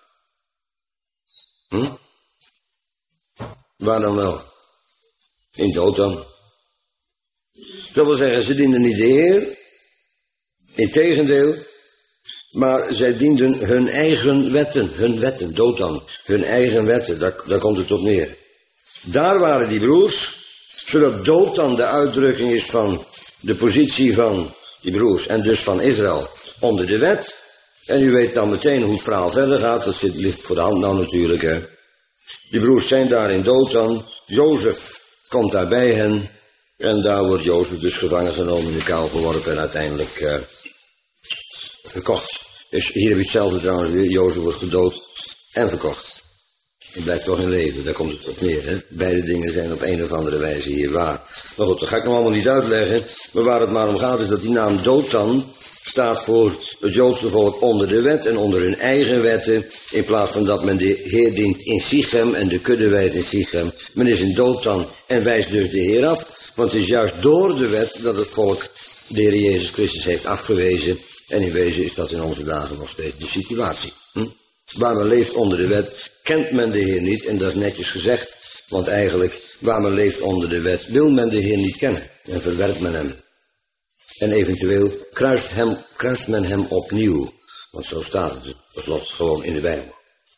Waar dan wel? In Dothan. Dat wil zeggen, ze dienden niet de Heer, integendeel, maar zij dienden hun eigen wetten, Dothan, hun eigen wetten, daar komt het op neer. Daar waren die broers, zodat Dothan de uitdrukking is van de positie van die broers en dus van Israël onder de wet. En u weet dan meteen hoe het verhaal verder gaat, dat ligt voor de hand nou natuurlijk, hè. Die broers zijn daar in Dothan, Jozef komt daar bij hen en daar wordt Jozef dus gevangen genomen, in de kuil geworpen en uiteindelijk verkocht. Dus hier heb je hetzelfde trouwens weer, Jozef wordt gedood en verkocht. Hij blijft toch in leven, daar komt het op neer. Hè? Beide dingen zijn op een of andere wijze hier waar. Maar goed, dat ga ik nog allemaal niet uitleggen. Maar waar het maar om gaat is dat die naam Dothan staat voor het Joodse volk onder de wet en onder hun eigen wetten. In plaats van dat men de Heer dient in Sichem en de kudde wijdt in Sichem. Men is in Dothan en wijst dus de Heer af. Want het is juist door de wet dat het volk de Heer Jezus Christus heeft afgewezen. En in wezen is dat in onze dagen nog steeds de situatie. Waar men leeft onder de wet, kent men de Heer niet, en dat is netjes gezegd. Want eigenlijk, waar men leeft onder de wet, wil men de Heer niet kennen. En verwerpt men hem. En eventueel kruist men hem opnieuw. Want zo staat het per slot gewoon in de Bijbel.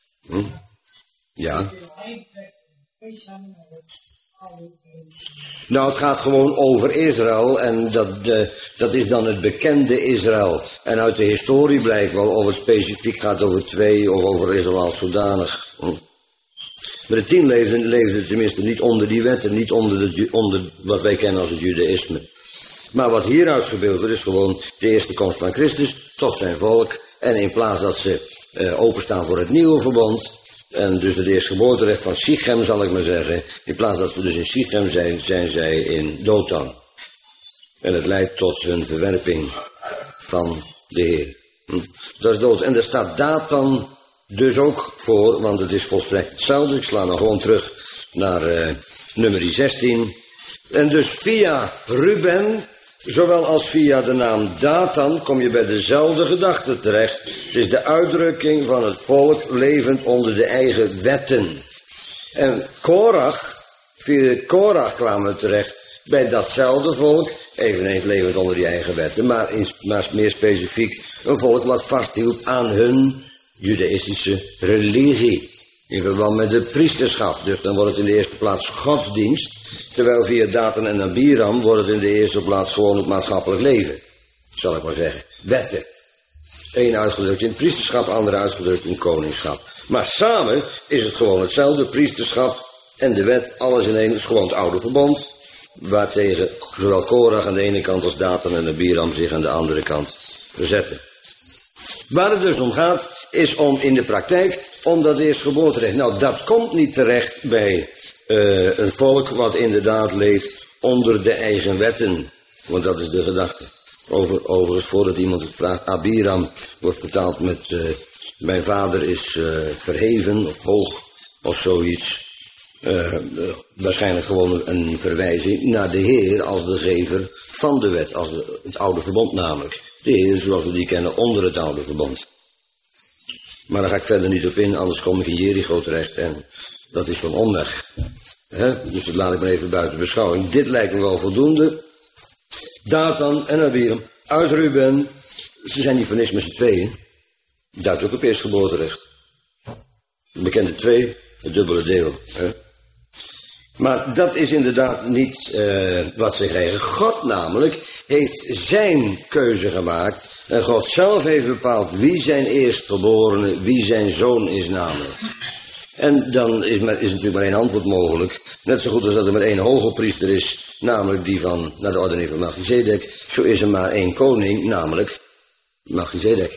Ja. Nou, het gaat gewoon over Israël en dat is dan het bekende Israël. En uit de historie blijkt wel of het specifiek gaat over 2 of over Israël als zodanig. Maar de 10 leefden tenminste niet onder die wet en niet onder wat wij kennen als het judaïsme. Maar wat hier uitgebeeld wordt is gewoon de eerste komst van Christus tot zijn volk. En in plaats dat ze openstaan voor het nieuwe verbond, en dus het eerstgeboorterecht van Sichem, zal ik maar zeggen. In plaats dat we dus in Sichem zijn, zijn zij in Dothan. En het leidt tot hun verwerping van de Heer. Dat is dood. En daar staat Datan dus ook voor, want het is volstrekt hetzelfde. Ik sla nog gewoon terug naar nummer 16. En dus via Ruben, zowel als via de naam Datan, kom je bij dezelfde gedachte terecht. Het is de uitdrukking van het volk levend onder de eigen wetten. En Korach, via Korach kwamen we terecht bij datzelfde volk, eveneens levend onder die eigen wetten, maar meer specifiek een volk wat vasthield aan hun judaïstische religie. In verband met de priesterschap. Dus dan wordt het in de eerste plaats godsdienst. Terwijl via Datan en Abiram wordt het in de eerste plaats gewoon het maatschappelijk leven. Zal ik maar zeggen. Wetten. Eén uitgedrukt in het priesterschap, andere uitgedrukt in het koningschap. Maar samen is het gewoon hetzelfde. Priesterschap en de wet, alles in één, is gewoon het oude verbond. waartegen zowel Korach aan de ene kant als Datan en Abiram zich aan de andere kant verzetten. Waar het dus om gaat, is om in de praktijk om dat eerstgeboorterecht. Nou, dat komt niet terecht bij een volk wat inderdaad leeft onder de eigen wetten. Want dat is de gedachte. Overigens, voordat iemand het vraagt, Abiram wordt vertaald met mijn vader is verheven of hoog of zoiets. Waarschijnlijk gewoon een verwijzing naar de Heer als de gever van de wet, als het oude verbond namelijk. De Heer zoals we die kennen onder het oude verbond. Maar daar ga ik verder niet op in, anders kom ik in Jericho terecht en dat is zo'n omweg. Dus dat laat ik maar even buiten beschouwing. Dit lijkt me wel voldoende. Datan en Abiram uit Ruben, ze zijn niet voor niks met z'n tweeën. Duidt ook op eerstgeboorterecht. De bekende twee, het dubbele deel. Maar dat is inderdaad niet wat ze krijgen. God namelijk heeft zijn keuze gemaakt. En God zelf heeft bepaald wie zijn eerstgeborene, wie zijn zoon is namelijk. En dan is natuurlijk maar één antwoord mogelijk. Net zo goed als dat er maar één hogepriester is, namelijk die van, naar de ordening van Melchizedek. Zo is er maar één koning, namelijk Melchizedek.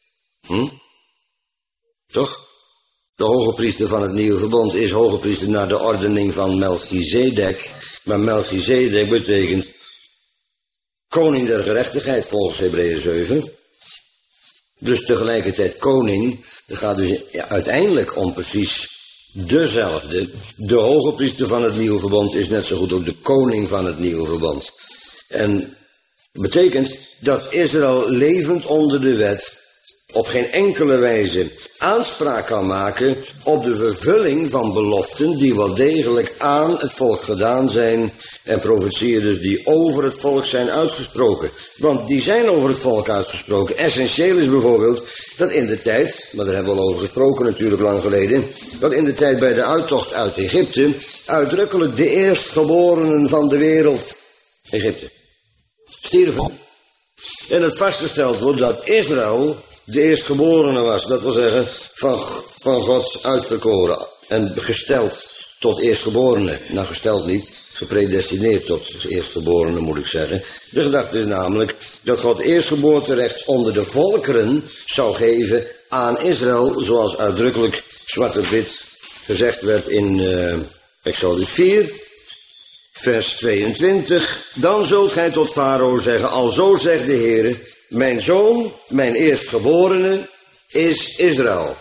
Toch? De hogepriester van het nieuwe verbond is hogepriester naar de ordening van Melchizedek. Maar Melchizedek betekent koning der gerechtigheid volgens Hebreeën 7. Dus tegelijkertijd koning. Het gaat dus uiteindelijk om precies dezelfde. De hogepriester van het nieuwe verbond is net zo goed ook de koning van het nieuwe verbond. En betekent dat Israël levend onder de wet op geen enkele wijze aanspraak kan maken op de vervulling van beloften die wel degelijk aan het volk gedaan zijn en profetieën dus die over het volk zijn uitgesproken. Want die zijn over het volk uitgesproken. Essentieel is bijvoorbeeld dat in de tijd, maar daar hebben we al over gesproken natuurlijk lang geleden, dat in de tijd bij de uittocht uit Egypte uitdrukkelijk de eerstgeborenen van de wereld, Egypte, stierven. En het vastgesteld wordt dat Israël de eerstgeborene was, dat wil zeggen van God uitverkoren en gesteld tot eerstgeborene. Nou, gesteld niet, gepredestineerd tot eerstgeborene moet ik zeggen. De gedachte is namelijk dat God eerstgeboorterecht onder de volkeren zou geven aan Israël, zoals uitdrukkelijk zwart op wit gezegd werd in Exodus 4, vers 22. Dan zult gij tot Farao zeggen, alzo zegt de Heere, mijn zoon, mijn eerstgeborene, is Israël.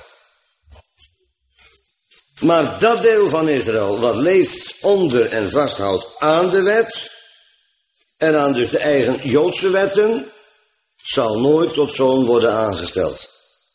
Maar dat deel van Israël wat leeft onder en vasthoudt aan de wet en aan dus de eigen Joodse wetten, zal nooit tot zoon worden aangesteld.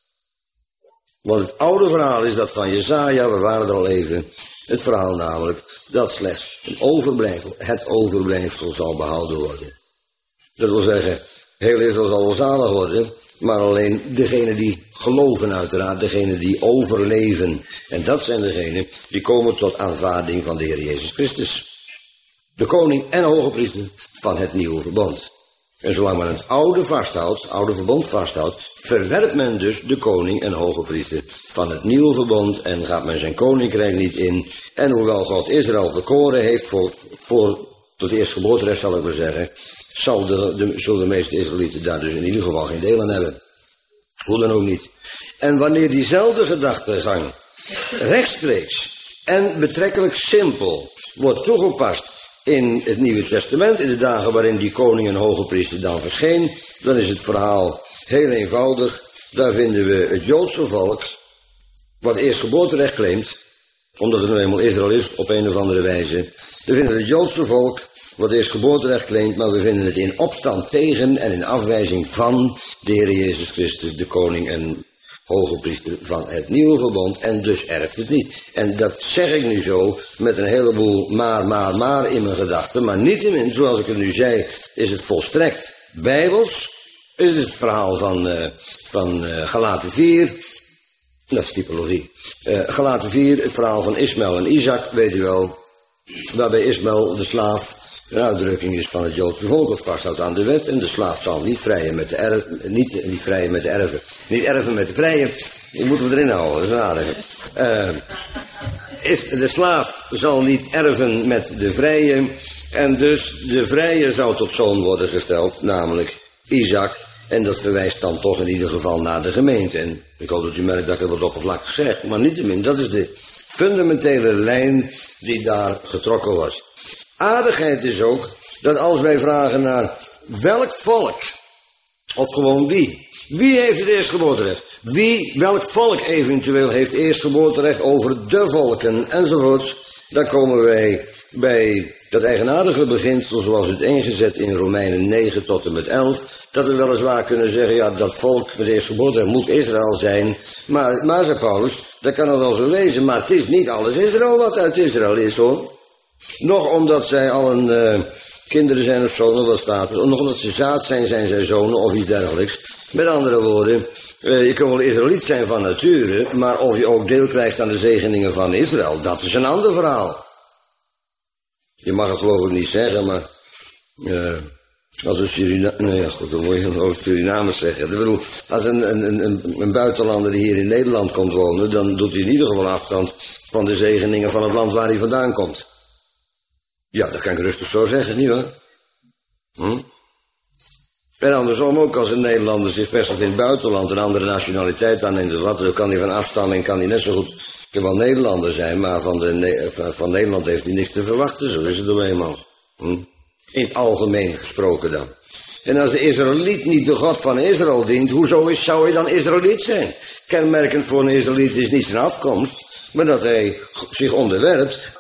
Want het oude verhaal is dat van Jesaja, we waren er al even, het verhaal namelijk dat slechts het overblijfsel zal behouden worden. Dat wil zeggen, heel Israël zal wel zalig worden, maar alleen degenen die geloven uiteraard, degenen die overleven. En dat zijn degenen die komen tot aanvaarding van de Heer Jezus Christus. De koning en hogepriester van het nieuwe verbond. En zolang men het oude verbond vasthoudt, verwerpt men dus de koning en hogepriester van het nieuwe verbond en gaat men zijn koninkrijk niet in. En hoewel God Israël verkoren heeft voor tot eerstgeboorterecht, zal ik maar zeggen, zullen de meeste Israëlieten daar dus in ieder geval geen deel aan hebben. Hoe dan ook niet. En wanneer diezelfde gedachtegang rechtstreeks en betrekkelijk simpel wordt toegepast in het Nieuwe Testament, in de dagen waarin die koning en hogepriester dan verscheen, dan is het verhaal heel eenvoudig. Daar vinden we het Joodse volk, wat eerstgeboorterecht claimt, omdat het nu eenmaal Israël is op een of andere wijze. We vinden het Joodse volk, wat eerstgeboorterecht claimt, maar we vinden het in opstand tegen en in afwijzing van de Heer Jezus Christus, de koning en hogepriester van het nieuwe verbond, en dus erft het niet. En dat zeg ik nu zo met een heleboel maar in mijn gedachten, maar niettemin, zoals ik het nu zei, is het volstrekt bijbels. Het is het verhaal van Galaten 4, dat is typologie. Galaten 4, het verhaal van Ismaël en Isaac, weet u wel, waarbij Ismaël de slaaf een uitdrukking is van het Joodse volk dat vasthoudt aan de wet. En de slaaf zal niet vrijen met de erven. Niet vrijen met de erven. Niet erven met de vrijen. Die moeten we erin houden, dat is een aardige. De slaaf zal niet erven met de vrije. En dus de vrije zou tot zoon worden gesteld, namelijk Isaac. En dat verwijst dan toch in ieder geval naar de gemeente. En ik hoop dat u merkt dat ik het wat oppervlakkig zeg. Maar niettemin, dat is de fundamentele lijn die daar getrokken was. Aardigheid is ook dat als wij vragen naar welk volk, of gewoon wie heeft het eerstgeboorterecht? Welk volk eventueel heeft eerstgeboorterecht over de volken enzovoorts. Dan komen wij bij dat eigenaardige beginsel zoals het ingezet in Romeinen 9 tot en met 11. Dat we weliswaar kunnen zeggen, ja, dat volk met eerstgeboorterecht moet Israël zijn. Maar zei Paulus, dat kan het wel zo wezen, maar het is niet alles Israël wat uit Israël is, hoor. Nog omdat zij allen kinderen zijn of zonen, wat staat er. Nog omdat ze zaad zijn, zijn zij zonen of iets dergelijks. Met andere woorden, je kunt wel Israëliet zijn van nature, maar of je ook deel krijgt aan de zegeningen van Israël, dat is een ander verhaal. Je mag het geloof ik niet zeggen, maar als een Surinamers zeggen. Ik bedoel, als een buitenlander die hier in Nederland komt wonen, dan doet hij in ieder geval afstand van de zegeningen van het land waar hij vandaan komt. Ja, dat kan ik rustig zo zeggen, nietwaar? En andersom ook, als een Nederlander zich vestigt in het buitenland, een andere nationaliteit aanneemt, dan kan hij van afstamming, kan hij net zo goed, kan wel Nederlander zijn, maar van Nederland heeft hij niks te verwachten, zo is het nou eenmaal. In het algemeen gesproken dan. En als de Israëliet niet de God van Israël dient, hoezo zou hij dan Israëliet zijn? Kenmerkend voor een Israëliet is niet zijn afkomst, maar dat hij zich onderwerpt